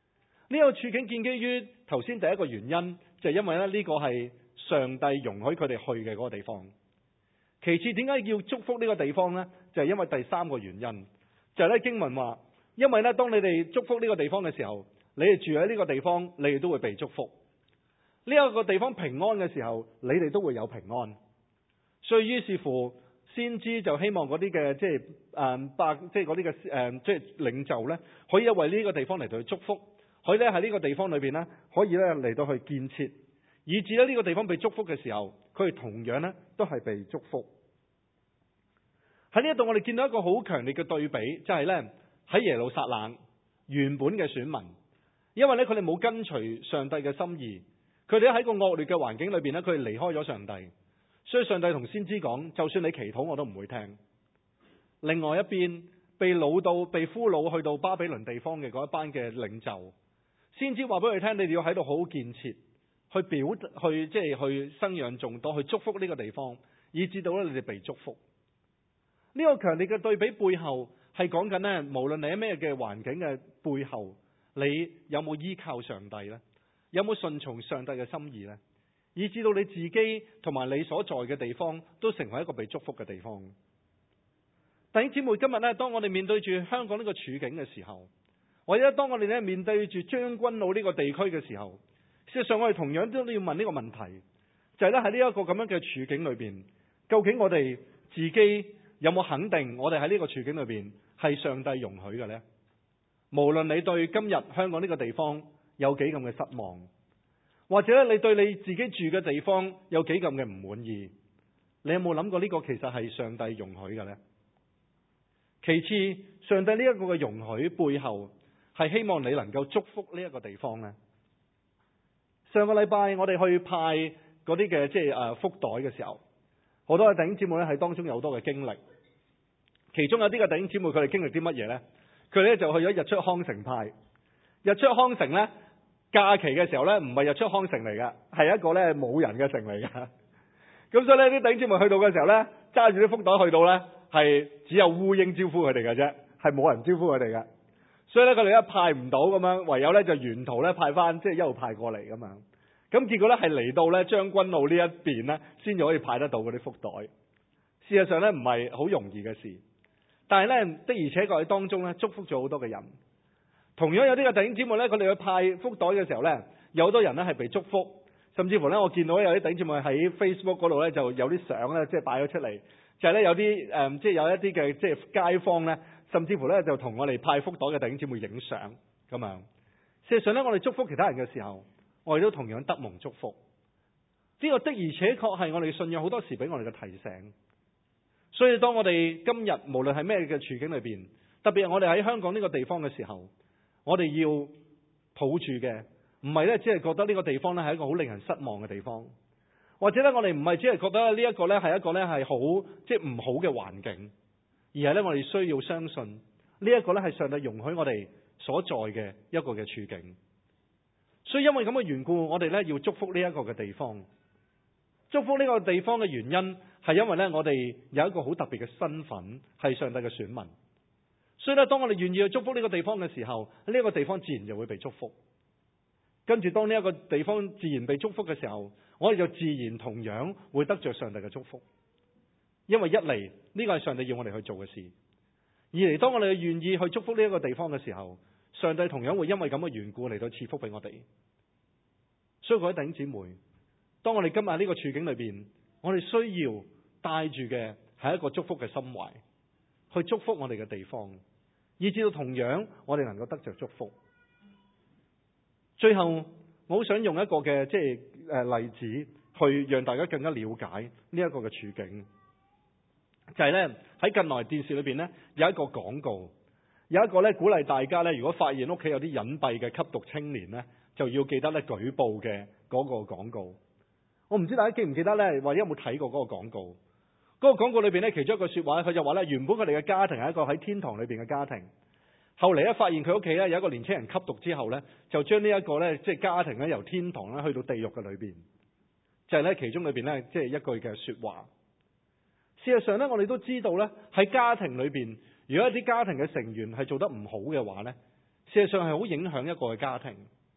呢個處境建基於頭先第一個原因，就係因為咧呢個係上帝容許佢哋去嘅嗰個地方。其次，點解要祝福呢個地方呢？就係因為第三個原因，就係咧經文話，因為咧當你哋祝福呢個地方嘅時候，你哋住喺呢個地方，你哋都會被祝福。呢一個地方平安嘅時候，你哋都會有平安。所以於是乎，先知就希望嗰啲嘅即係嗰啲嘅即係領袖咧，可以為呢個地方嚟到去祝福，可以咧喺呢個地方裏邊咧，可以咧嚟到去建設，以至咧呢個地方被祝福嘅時候，佢哋同樣咧都係被祝福。喺呢一度我哋見到一個好強烈嘅對比，就係咧喺耶路撒冷原本嘅選民，因為咧佢哋冇跟隨上帝嘅心意，佢哋喺個惡劣嘅環境裏邊咧，佢哋離開咗上帝，所以上帝同先知講，就算你祈禱我都唔會聽。另外一邊被擄到被俘虜去到巴比倫地方嘅嗰一班嘅領袖，先知話俾佢聽，你哋要喺度好好建設，去生養眾多，去祝福呢個地方，以至到咧你哋被祝福。呢個強烈嘅對比背後係講緊咧，無論你喺咩嘅環境嘅背後，你有冇依靠上帝呢？有冇順從上帝嘅心意呢？以至到你自己同埋你所在嘅地方都成為一個被祝福嘅地方。弟兄姊妹，今日咧，當我哋面對住香港呢個處境嘅時候，或者當我哋咧面對住將軍澳呢個地區嘅時候，事實上我哋同樣都要問呢個問題，就係咧喺呢一個咁樣嘅處境裏邊，究竟我哋自己有冇肯定我哋喺呢個處境裏邊係上帝容許嘅呢？無論你對今日香港呢個地方有幾咁嘅失望，或者咧你對你自己住嘅地方有幾咁嘅唔滿意，你有冇諗過呢個其實係上帝容許嘅呢？其次，上帝呢一個嘅容許背後係希望你能夠祝福呢一個地方呢。上個禮拜我哋去派嗰啲嘅即係福袋嘅時候，好多嘅弟兄姊妹咧喺當中有好多嘅經歷。其中有啲嘅弟兄姊妹佢哋經歷啲乜嘢呢？佢哋咧就去咗日出康城派。日出康城咧假期嘅時候咧，唔係日出康城嚟㗎，係一個咧冇人嘅城嚟㗎。咁所以咧啲弟兄姊妹去到嘅時候咧，揸住啲福袋去到咧，係只有烏蠅招呼佢哋嘅啫，係冇人招呼佢哋嘅。所以咧佢哋一派唔到咁樣，唯有咧就沿途咧派翻，即係一路派過嚟咁樣。咁結果咧係嚟到咧將軍澳呢一邊咧，先至可以派得到嗰啲福袋。事實上咧唔係好容易嘅事。但係咧的而且確喺當中咧祝福咗好多嘅人。同樣有啲嘅弟兄姊妹咧，佢哋去派福袋嘅時候咧，有好多人咧係被祝福，甚至乎咧我見到有啲弟兄姊妹喺 Facebook 嗰度咧就有啲相咧即係擺咗出嚟，就係咧有啲即係有一啲嘅即係街坊咧，甚至乎咧就同我哋派福袋嘅弟兄姊妹影相咁樣。事實上咧，我哋祝福其他人嘅時候，我哋都同樣得蒙祝福。呢個的而且確係我哋信仰好多時俾我哋嘅提醒。所以當我哋今日無論係咩嘅處境裏邊，特別係我哋喺香港呢個地方嘅時候，我哋要抱住嘅唔係咧，只係覺得呢個地方咧係一個好令人失望嘅地方，或者咧我哋唔係只係覺得呢一個咧係一個咧係好即係唔好嘅環境，而係咧我哋需要相信呢一個咧係上帝容許我哋所在嘅一個嘅處境。所以因為咁嘅緣故，我哋咧要祝福呢一個嘅地方。祝福呢個地方嘅原因係因為咧我哋有一個好特別嘅身份，係上帝嘅選民。所以咧當我哋願意去祝福呢個地方嘅時候，呢一個地方自然就會被祝福。跟住當呢一個地方自然被祝福嘅時候，我哋就自然同樣會得着上帝嘅祝福。因為一嚟呢個係上帝要我哋去做嘅事，二嚟當我哋願意去祝福呢一個地方嘅時候，上帝同樣會因為咁嘅緣故嚟到賜福俾我哋。所以各位弟兄姊妹，當我哋今日呢個處境裏邊，我哋需要帶住嘅係一個祝福嘅心懷，去祝福我哋嘅地方，以至到同樣我哋能夠得着祝福。最後我好想用一個嘅即係例子去讓大家更加了解呢一個嘅處境，就係咧喺近來電視裏邊咧有一個廣告，有一個咧鼓勵大家咧，如果發現屋企有啲隱蔽嘅吸毒青年咧，就要記得咧舉報嘅嗰個廣告。我唔知大家記唔記得咧，或者有冇睇過嗰個廣告？嗰個廣告裏邊咧，其中一句說話，佢就話咧，原本佢哋嘅家庭係一個喺天堂裏邊嘅家庭，後嚟咧發現佢屋企咧有一個年青人吸毒之後咧，就將呢一個咧即係家庭咧由天堂咧去到地獄嘅裏邊，就係咧其中裏邊咧即係一句嘅說話。事實上咧，我哋都知道咧喺家庭裏邊，如果一啲家庭嘅成員係做得唔好嘅話咧，事實上係好影響一個嘅家庭。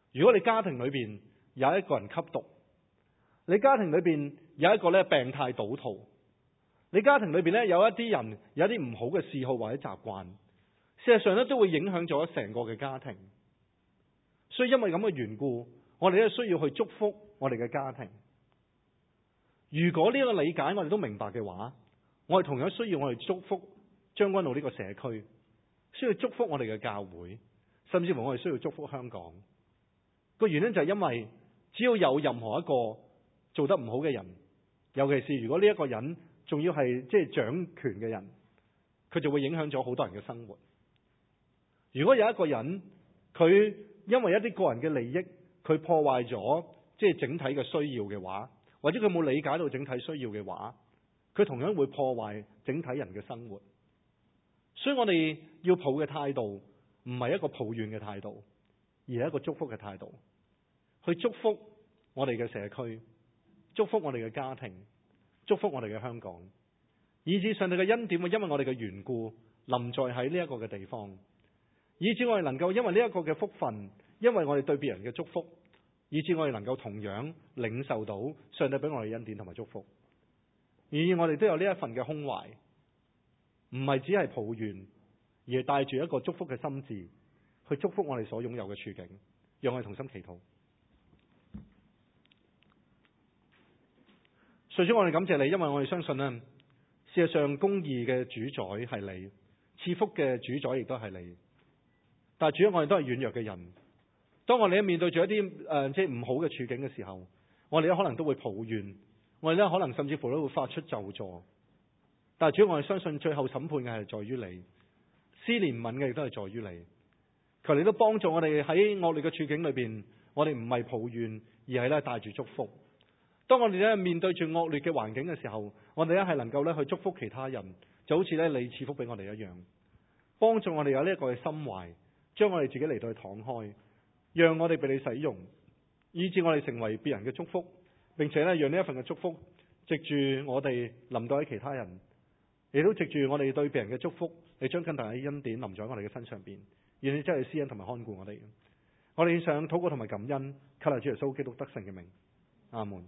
如果你家庭裏邊有一個人吸毒，你家庭裏邊有一個咧病態賭徒，你家庭裏邊咧有一啲人有一啲唔好嘅嗜好或者習慣，事實上咧都會影響咗成個嘅家庭。所以因為咁嘅緣故，我哋咧需要去祝福我哋嘅家庭。如果呢個理解我哋都明白嘅話，我哋同樣需要我哋祝福將軍澳呢個社區，需要祝福我哋嘅教會，甚至乎我哋需要祝福香港。個原因就係因為只要有任何一個做得唔好嘅人，尤其是如果呢一個人仲要係掌權嘅人，佢就會影響咗好多人嘅生活。如果有一個人佢因為一啲個人嘅利益，佢破壞咗整體嘅需要嘅話，或者佢冇理解到整體需要嘅話，佢同樣會破壞整體人嘅生活。所以我哋要抱嘅態度唔係一個抱怨嘅態度，而係一個祝福嘅態度，去祝福我哋嘅社區，祝福我哋嘅家庭，祝福我哋嘅香港，以致上帝嘅恩典會因為我哋嘅緣故臨在喺呢一個嘅地方，以致我哋能夠因為呢一個嘅福分，因為我哋對別人嘅祝福，以致我哋能夠同樣領受到上帝俾我哋恩典同埋祝福。而我哋都有呢一份嘅胸懷，唔係只係抱怨，而係帶住一個祝福嘅心志去祝福我哋所擁有嘅處境。讓我哋同心祈禱。隨主，我哋感謝你，因為我哋相信呢，事實上公義嘅主宰係你，賜福嘅主宰亦都係你。但係主要我哋都係軟弱嘅人，當我哋面對住一啲唔好嘅處境嘅時候，我哋咧可能都會抱怨，我哋咧可能甚至乎都會發出咒詛。但係主要我哋相信最後審判嘅係在於你，施憐憫嘅亦都係在於你。求你都幫助我哋喺惡劣嘅處境裏邊，我哋唔係抱怨，而係咧帶住祝福。當我哋咧面對住惡劣嘅環境嘅時候，我哋咧係能夠咧去祝福其他人，就好似咧你賜福俾我哋一樣，幫助我哋有呢一個嘅心懷，將我哋自己嚟到去敞開，讓我哋被你使用，以致我哋成為別人嘅祝福，並且咧讓呢一份嘅祝福藉住我哋臨到喺其他人，亦都藉住我哋對別人嘅祝福，你將更大嘅恩典臨在我哋嘅身上邊，願你真係施恩同埋看顧我哋。我哋想禱告同埋感恩，靠賴主耶穌基督得勝嘅名，阿門。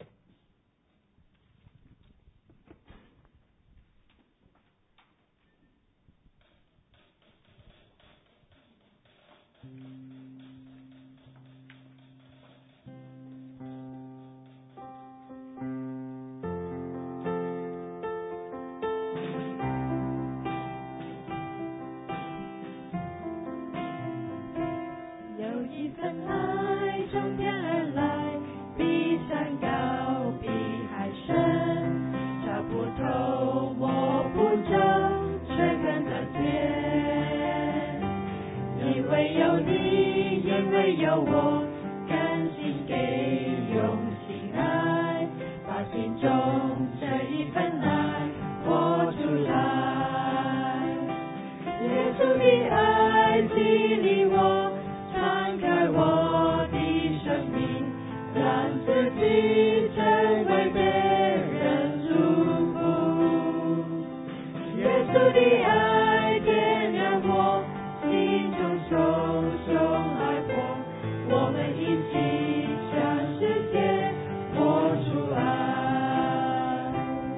有一份爱从天而来，比山高，比海深，找不透，摸不着，却看得见。因为有你，因为有我，甘心给用心爱，把心中这一份爱活出来。耶稣的爱激励我，敞开我的生命，让自己成为别人祝福。耶稣的爱点燃我心中熊熊爱火，我们一起向世界活出爱。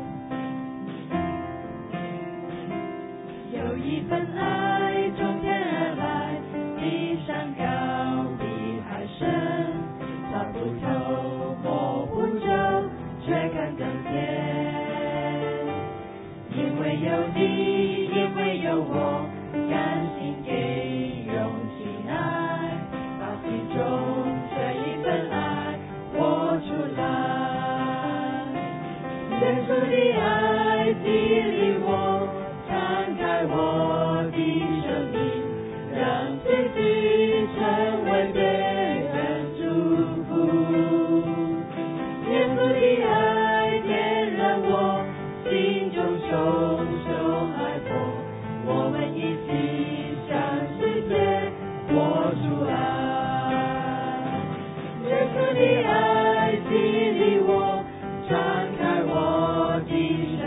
有一份爱从天而来，比山高，比海深，找不透，摸不着，却看得见。因为有你，因为有我，甘心给用心爱，把心中这一份爱活出来。耶稣的爱激励我，敞开我的生命，让自己成为别人祝福。耶稣的爱点燃我心中熊熊爱火，我们一起向世界活出爱。耶稣的爱激励我，敞开我的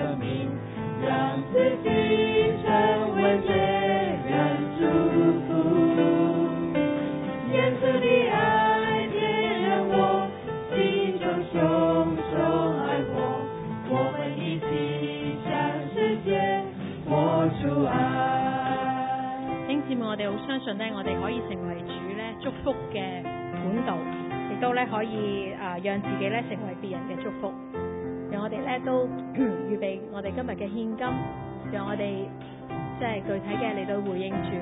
活出愛。 弟兄姊妹，我哋好相信咧，我哋可以成為主咧祝福嘅管道，亦都咧可以讓自己咧成為別人嘅祝福。讓我哋咧都預備我哋今日嘅獻金，讓我哋即係具體嘅嚟到回應主。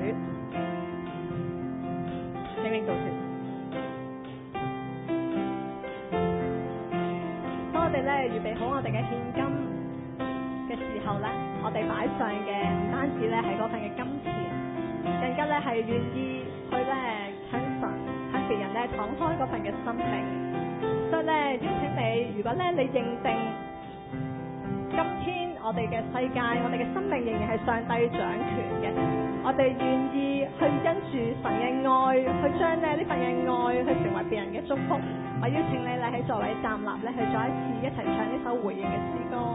請領導説。 當我哋咧預備好我哋嘅獻金嘅時候咧，我哋擺上嘅唔單止咧係嗰份嘅金錢，更加咧係願意去咧向神向別人咧敞開嗰份嘅心靈。所以咧邀請你，如果咧你認定今天我哋嘅世界，我哋嘅生命仍然係上帝掌權嘅，我哋願意去因住神嘅愛，去將咧呢份嘅愛去成為別人嘅祝福。我邀請你咧喺座位站立咧，去再一次一齊唱呢首回應嘅詩歌。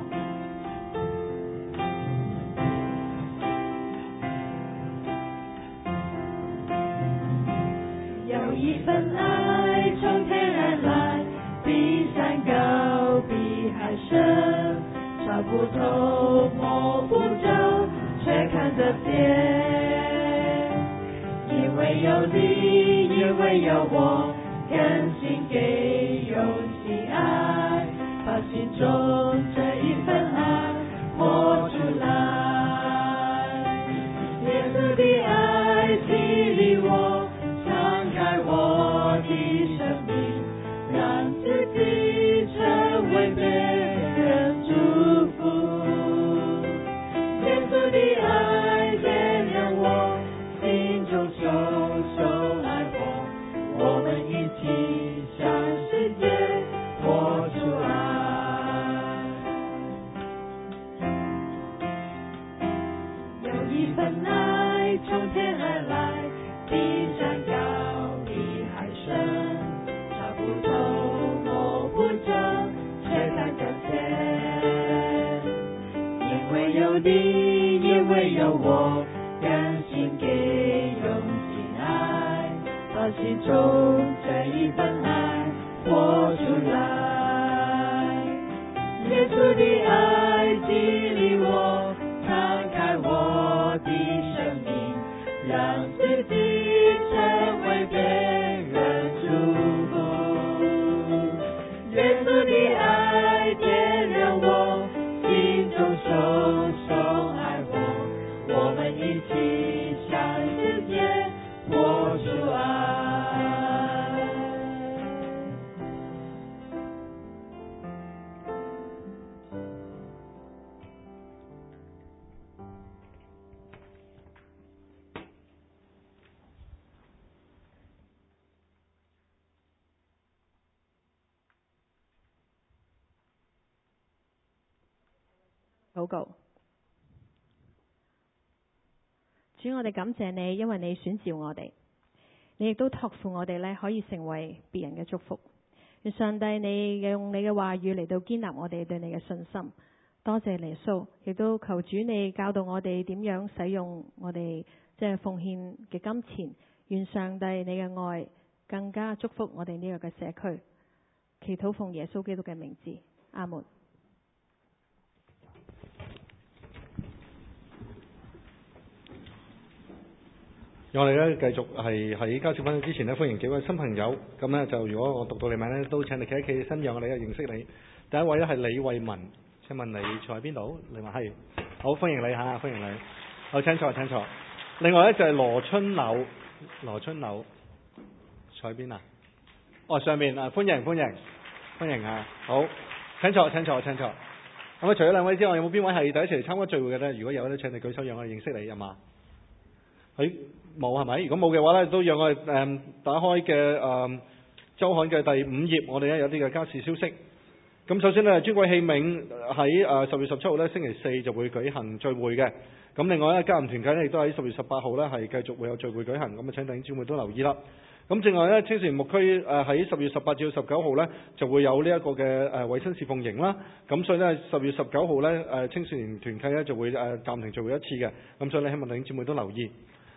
有一份愛從天而來，比山高，比海深，找不透，摸不着，卻看得見。因為有你，因為有我，甘心給，用心愛，把心中這一份愛活出來。耶穌的愛激勵我，敞開我的生命，讓自己成為別人祝福。耶穌的愛點燃我心中熊熊愛火，我們一起向世界活出愛。有一份愛從天而來，比山高，比海深，找不透，摸不着，卻看得見。因為有你，因為有我，甘心給，用心愛，把心中這一份愛活出來。耶穌的愛激勵我，敞開我的生命，讓自己成為別人祝福。耶穌的愛點燃我心中熊熊愛火，我們一起向世界活出愛。 禱告。主，我哋感謝你，因為你選召我哋，你亦都託付我哋咧，可以成為別人嘅祝福。願上帝你用你嘅話語嚟到堅立我哋對你嘅信心。多謝耶穌，亦都求主你教導我哋點樣使用我哋即係奉獻嘅金錢。願上帝你嘅愛更加祝福我哋呢個嘅社區。祈禱奉耶穌基督嘅名字，阿門。 我哋咧繼續係喺交接分享之前咧，歡迎幾位新朋友。咁咧就如果我讀到你名咧，都請你企一企身，讓我哋認識你。第一位咧係李慧文，請問你坐喺邊度？你話係，好，歡迎你嚇，歡迎你。好，請坐請坐。另外咧就係羅春柳，羅春柳坐喺邊啊？哦，上面啊，歡迎歡迎歡迎啊！好，請坐請坐請坐。咁啊，除咗兩位之外，有冇邊位係第一次嚟參加聚會嘅咧？如果有咧，請你舉手，讓我哋認識你，係嘛？冇係咪？如果冇嘅話咧，都讓我哋打開嘅週刊嘅第5頁，我哋咧有啲嘅家事消息。咁首先咧，尊貴器皿喺10月17號咧星期4就會舉行聚會嘅。咁另外咧，家人團契咧亦都喺10月18號咧係繼續會有聚會舉行。咁啊，請弟兄姊妹都留意啦。咁另外咧，青少年牧區喺10月18至19號咧就會有呢一個嘅衛生侍奉營啦。咁所以咧10月19號咧青少年團契咧就會暫停聚會一次嘅。咁所以咧希望弟兄姊妹都留意。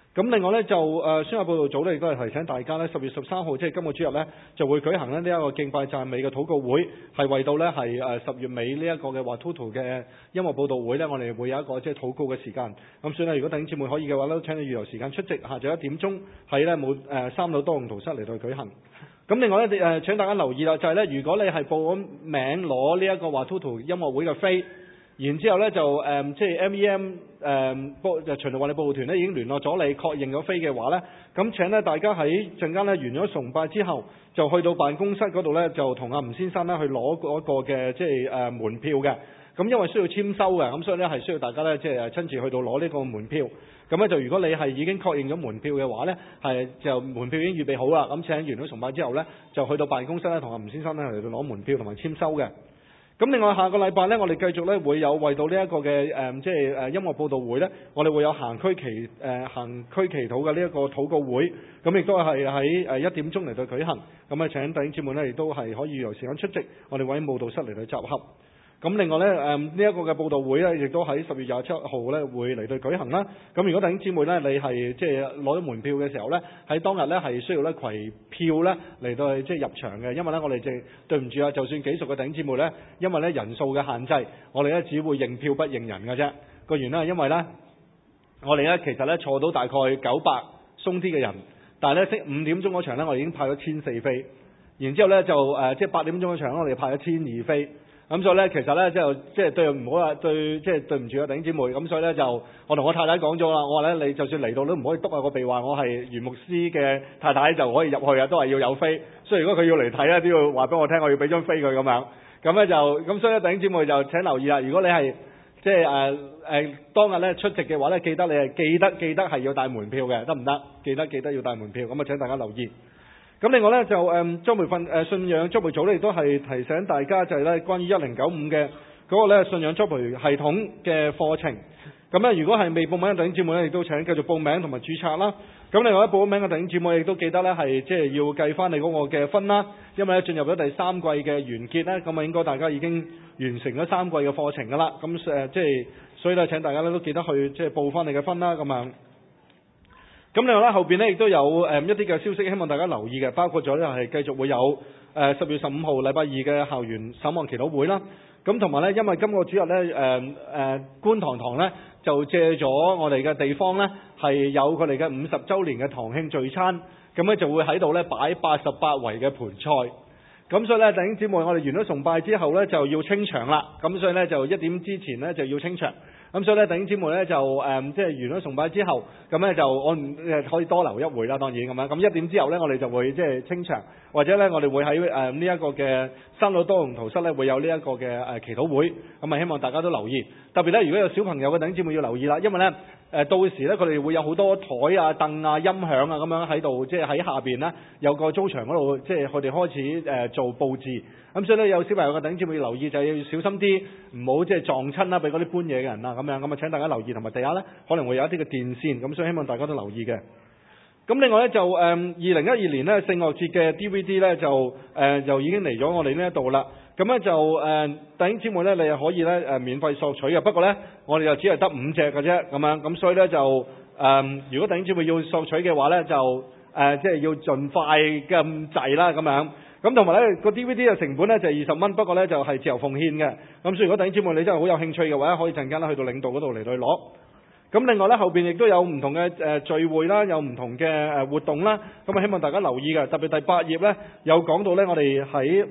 咁另外咧就宣教報道組咧亦都係提醒大家咧10月13號即係今個主日咧就會舉行咧呢一個敬拜讚美嘅禱告會，係為到咧係10月尾呢一個嘅Watutu嘅音樂報道會咧，我哋會有一個即係禱告嘅時間。咁所以咧，如果弟兄姊妹可以嘅話咧，請你預留時間出席，下晝1點鐘喺咧3樓多用途室嚟到舉行。咁另外咧請大家留意啦，就係咧如果你係報咗名攞呢一個Watutu音樂會嘅飛，然之後咧就即係 MEM 循道衛理佈道團咧已經聯絡咗你確認咗飛嘅話咧，咁請咧大家喺陣間咧完咗崇拜之後，就去到辦公室嗰度咧就同阿吳先生咧去攞嗰個嘅即係門票嘅。咁因為需要簽收嘅，咁所以咧係需要大家咧即係親自去到攞呢個門票。咁咧就如果你係已經確認咗門票嘅話咧，係就門票已經預備好啦。咁請完咗崇拜之後咧，就去到辦公室咧同阿吳先生咧嚟到攞門票同埋簽收嘅。咁另外下個禮拜咧，我哋繼續咧會有為到呢一個嘅即係音樂報道會咧，我哋會有行區祈禱嘅呢一個禱告會，咁亦都係喺1點鐘嚟到舉行。咁請弟兄姊妹咧亦都係可以預留時間出席，我哋會喺舞蹈室嚟到集合。咁另外咧呢一個嘅報道會咧，亦都喺10月27號咧會嚟到舉行啦。咁如果弟兄姊妹咧你係即係攞咗門票嘅時候咧，喺當日咧係需要咧攜票咧嚟到即係入場嘅，因為咧我哋對唔住啊，就算幾熟嘅弟兄姊妹咧，因為咧人數嘅限制，我哋咧只會認票不認人嘅啫。個原因係因為咧我哋咧其實咧坐到大概900鬆啲嘅人，但係咧5點鐘嗰場咧我哋已經派咗14飛，然之後咧就即係8點鐘嗰場我哋派咗1200飛。咁所以咧，其實咧即係對唔好啊，即係對唔住啊弟兄姊妹。咁所以咧就我同我太太講咗啦，我話咧你就算嚟到都唔可以篤下個鼻話我係袁牧師嘅太太就可以入去啊，都係要有飛。所以如果佢要嚟睇咧，都要話俾我聽，我要俾張飛佢咁樣。咁咧就咁所以咧弟兄姊妹就請留意啦。如果你係即係當日咧出席嘅話咧，記得你係記得係要帶門票嘅，得唔得？記得要帶門票。咁啊請大家留意。咁另外咧就莊培信仰莊培組咧亦都係提醒大家就係咧關於1095嘅嗰個咧信仰莊培系統嘅課程。咁咧如果係未報名嘅弟兄姊妹咧，亦都請繼續報名同埋註冊啦。咁另外報名嘅弟兄姊妹亦都記得咧係即係要計翻你嗰個嘅分啦，因為咧進入咗第3季嘅完結咧，咁啊應該大家已經完成咗3季嘅課程噶啦。咁即係所以咧請大家咧都記得去即係報翻你嘅分啦咁樣。咁另外咧後邊咧亦都有一啲嘅消息，希望大家留意嘅，包括咗咧係繼續會有10月15號禮拜2嘅校園守望祈禱會啦。咁同埋咧，因為今個主日咧觀塘堂咧就借咗我哋嘅地方咧，係有佢哋嘅50週年嘅堂慶聚餐，咁咧就會喺度咧擺88圍嘅盤菜。咁所以咧弟兄姊妹，我哋完咗崇拜之後咧就要清場啦。咁所以咧就1點之前咧就要清場。咁所以咧弟兄姊妹咧就即係完咗崇拜之後，咁咧就我可以多留一會啦，當然咁樣。咁1點之後咧，我哋就會即係清場，或者咧我哋會喺呢一個嘅3樓多用途室咧會有呢一個嘅祈禱會。咁啊希望大家都留意，特別咧如果有小朋友嘅弟兄姊妹要留意啦，因為咧到時咧佢哋會有好多台啊、凳啊、音響啊咁樣喺度，即係喺下邊咧有個租場嗰度，即係佢哋開始做佈置。咁所以咧有小朋友嘅弟兄姊妹要留意，就係要小心啲，唔好即係撞親啦，俾嗰啲搬嘢嘅人啊咁樣。咁啊請大家留意，同埋地下咧可能會有一啲嘅電線，咁所以希望大家都留意嘅。咁另外咧就2012年咧聖樂節嘅 DVD 咧就已經嚟咗我哋呢一度啦。咁咧就弟兄姊妹咧，你係可以咧免費索取嘅，不過咧我哋就只係得5隻嘅啫咁樣。咁所以咧就如果弟兄姊妹要索取嘅話咧，就即係要盡快咁滯啦咁樣。咁同埋咧個 DVD 嘅成本咧就係20蚊，不過咧就係自由奉獻嘅。咁所以如果弟兄姊妹你真係好有興趣嘅話，可以陣間咧去到領導嗰度嚟到去攞。咁另外咧後邊亦都有唔同嘅聚會啦，有唔同嘅活動啦。咁啊希望大家留意嘅，特別第8頁咧有講到咧，我哋喺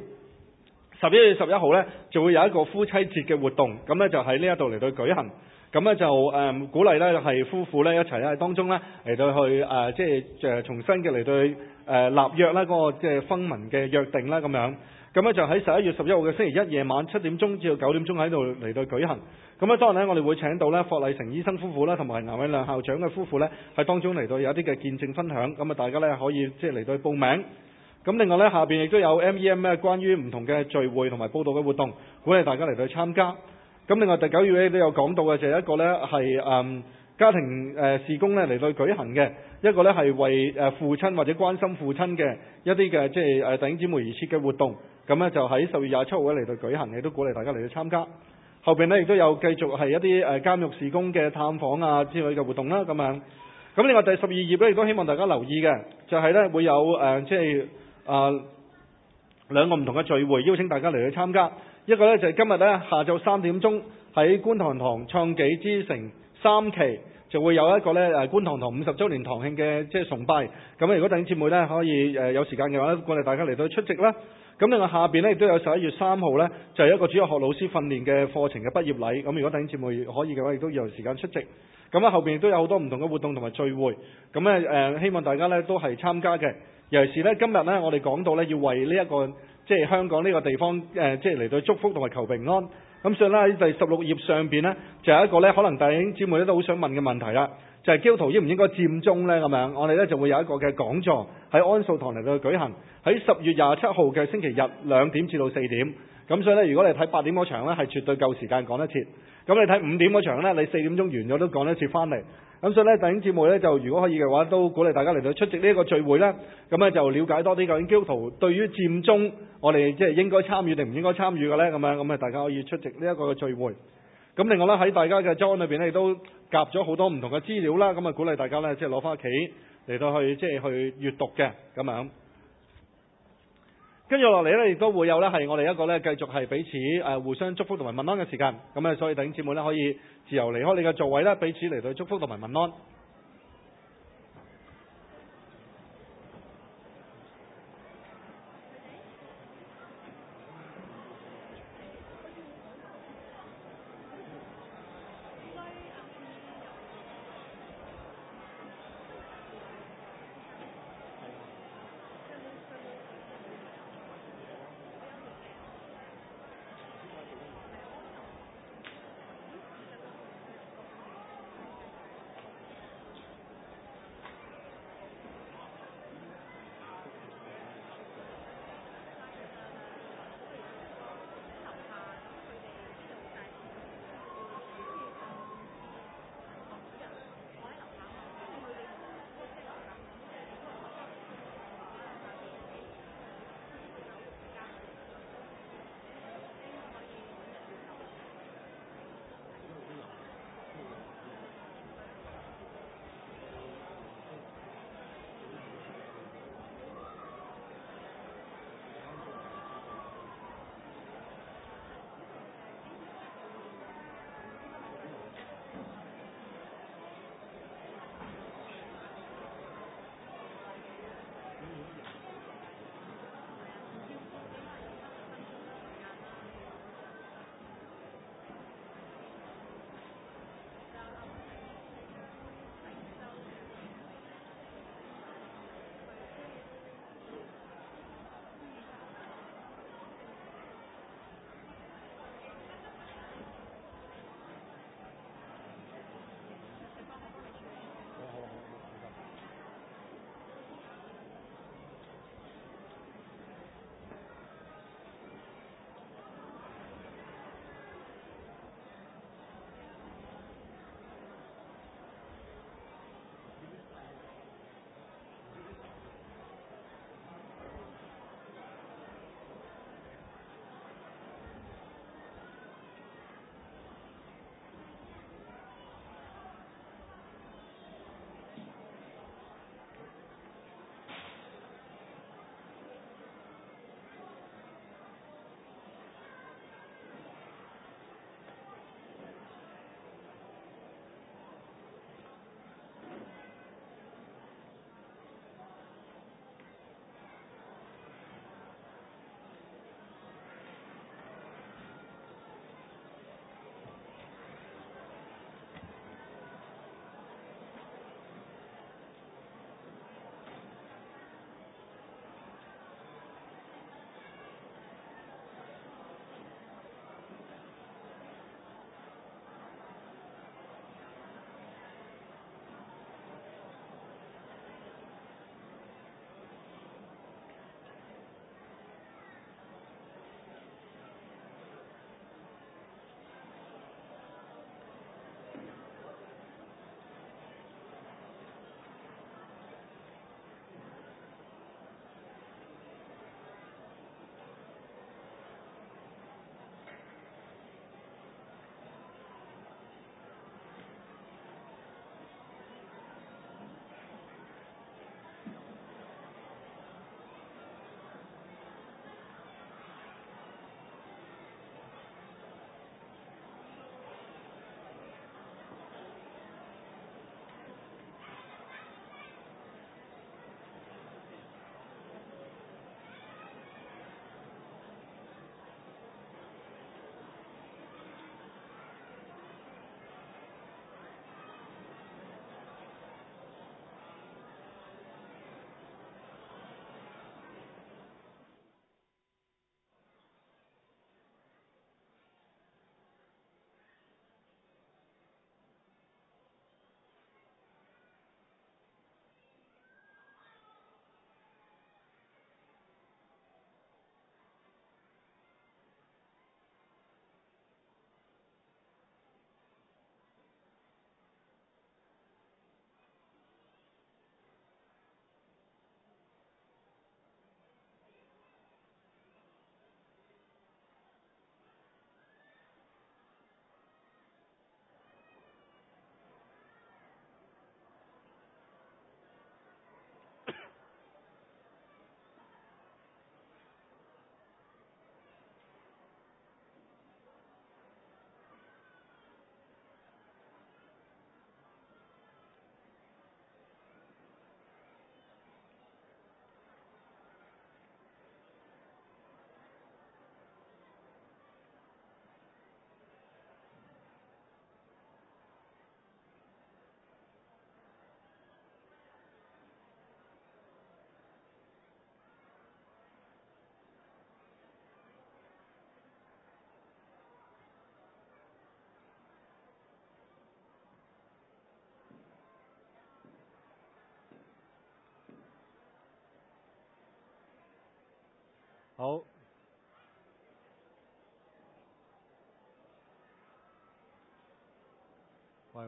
11月11號咧就會有一個夫妻節嘅活動，咁咧就喺呢一度嚟到舉行。咁咧就鼓勵咧係夫婦咧一齊喺當中咧嚟到去即係重新嘅嚟到去立約啦，嗰個即係婚盟嘅約定啦咁樣。咁咧就喺11月11號嘅星期一夜晚7點鐘至到9點鐘喺度嚟到舉行。咁咧當然咧我哋會請到咧霍麗成醫生夫婦啦，同埋顏偉亮校長嘅夫婦咧喺當中嚟到有一啲嘅見證分享。咁啊大家咧可以即係嚟到去報名。咁另外咧下邊亦都有 MEM 咧關於唔同嘅聚會同埋報道嘅活動，鼓勵大家嚟到去參加。咁另外第9頁咧都有講到嘅就係一個咧係家庭事工咧嚟到舉行嘅，一個咧係為父親或者關心父親嘅一啲嘅即係弟兄姊妹而設嘅活動。咁咧就喺10月27號咧嚟到舉行嘅，都鼓勵大家嚟到參加。後邊咧亦都有繼續係一啲監獄事工嘅探訪啊之類嘅活動啦咁樣。 咁另外第12頁咧，亦都希望大家留意嘅，就係咧會有兩個唔同嘅聚會，邀請大家嚟去參加。一個咧就係今日咧下晝3點鐘喺觀塘堂創紀之城3期就會有一個咧觀塘堂50週年堂慶嘅崇拜。咁如果弟兄姊妹咧可以有時間嘅話咧，鼓勵大家嚟到出席啦。咁另外下邊咧亦都有11月3號咧就係一個主日學老師訓練嘅課程嘅畢業禮。咁如果弟兄姊妹可以嘅話，亦都要有時間出席。咁啊後邊亦都有好多唔同嘅活動同埋聚會。咁咧希望大家咧都係參加嘅。尤其是咧今日咧我哋講到咧要為呢一個即係香港呢個地方即係嚟到祝福同埋求平安。咁所以咧喺第16頁上邊咧就有一個咧可能弟兄姊妹咧都好想問嘅問題啦，就係基督徒應唔應該佔中咧咁樣？我哋咧就會有一個嘅講座喺安素堂嚟到舉行，喺10月27號嘅星期日2點至到4點。咁所以咧如果你睇8點嗰場咧係絕對夠時間講得切。咁你睇5點嗰場咧，你4點鐘完咗都講得切翻嚟。咁所以咧弟兄姊妹咧就如果可以嘅話，都鼓勵大家嚟到出席呢一個聚會啦。咁咧就了解多啲究竟基督徒對於佔中我哋即係應該參與定唔應該參與嘅咧咁樣。咁大家可以出席呢一個嘅聚會。咁另外咧喺大家嘅周刊裏邊咧亦都夾咗好多唔同嘅資料啦。咁鼓勵大家咧即係攞翻屋企嚟到去即係去閱讀嘅咁樣。跟住落嚟咧，亦都會有咧係我哋一個咧繼續係彼此互相祝福同埋問安嘅時間。咁所以弟兄姊妹咧可以自由離開你嘅座位啦，彼此嚟到祝福同埋問安。 好。喂，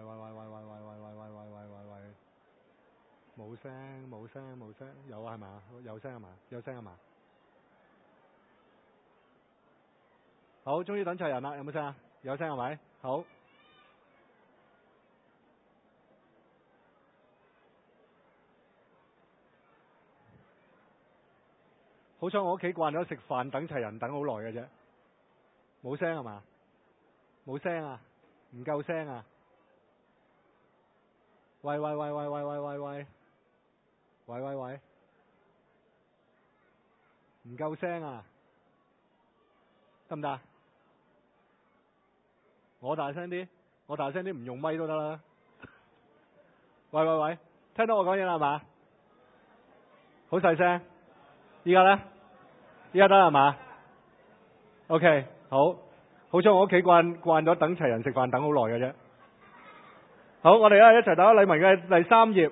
冇聲，有係嘛？有聲係嘛？有聲係嘛？好，終於等齊人啦，有冇聲啊？有聲係咪？好。好彩我屋企慣咗食飯等齊人等好耐嘅啫，冇聲係嘛？冇聲啊？唔夠聲啊？喂，唔夠聲啊？得唔得？我大聲啲，唔用咪都得啦。喂，聽到我講嘢啦係嘛？好細聲。依家呢？依家得係嘛 ？OK， 好彩我屋企慣咗等齊人食飯等好耐嘅啫。好，我哋一齊打開禮文嘅第3頁。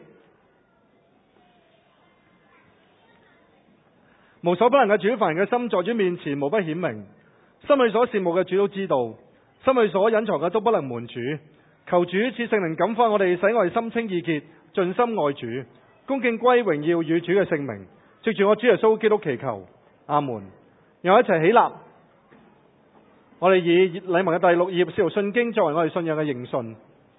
無所不能嘅主，凡人嘅心在主面前無不顯明，心裏所羨慕嘅主都知道，心裏所隱藏嘅都不能瞞主。求主賜聖靈感化我哋，使我哋心清意潔，盡心愛主，恭敬歸榮耀與主嘅聖名。藉住我主耶穌基督祈求，阿門。讓我一齊起立，我哋以禮文嘅第6頁使徒信經作為我哋信仰嘅認信。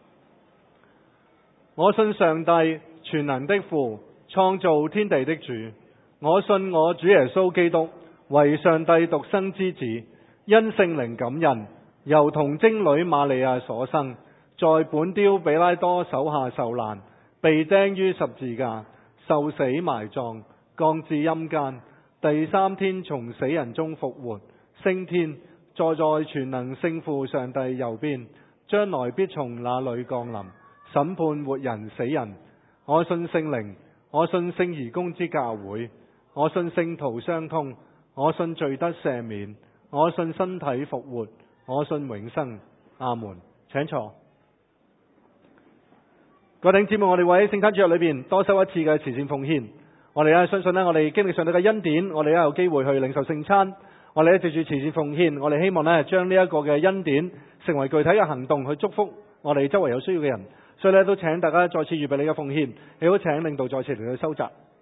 我信上帝全能的父，創造天地的主。我信我主耶穌基督為上帝獨生之子，因聖靈感孕，由童貞女瑪利亞所生，在本丟彼拉多手下受難，被釘於十字架，受死埋葬，降至陰間，第3天從死人中復活，升天，坐在全能聖父上帝右邊，將來必從那裏降臨，審判活人死人。我信聖靈，我信聖而公之教會，我信聖徒相通，我信罪得赦免，我信身體復活，我信永生。阿門。請坐。各位弟兄姊妹，我哋會喺聖餐主日裏邊多收一次嘅慈善奉獻。我哋相信我哋經歷上帝嘅恩典，我哋有機會去領受聖餐。我哋藉住慈善奉獻，我哋希望將呢一個嘅恩典成為具體嘅行動，去祝福我哋周圍有需要嘅人。所以都請大家再次預備你嘅奉獻，亦都請領導再次嚟到收集。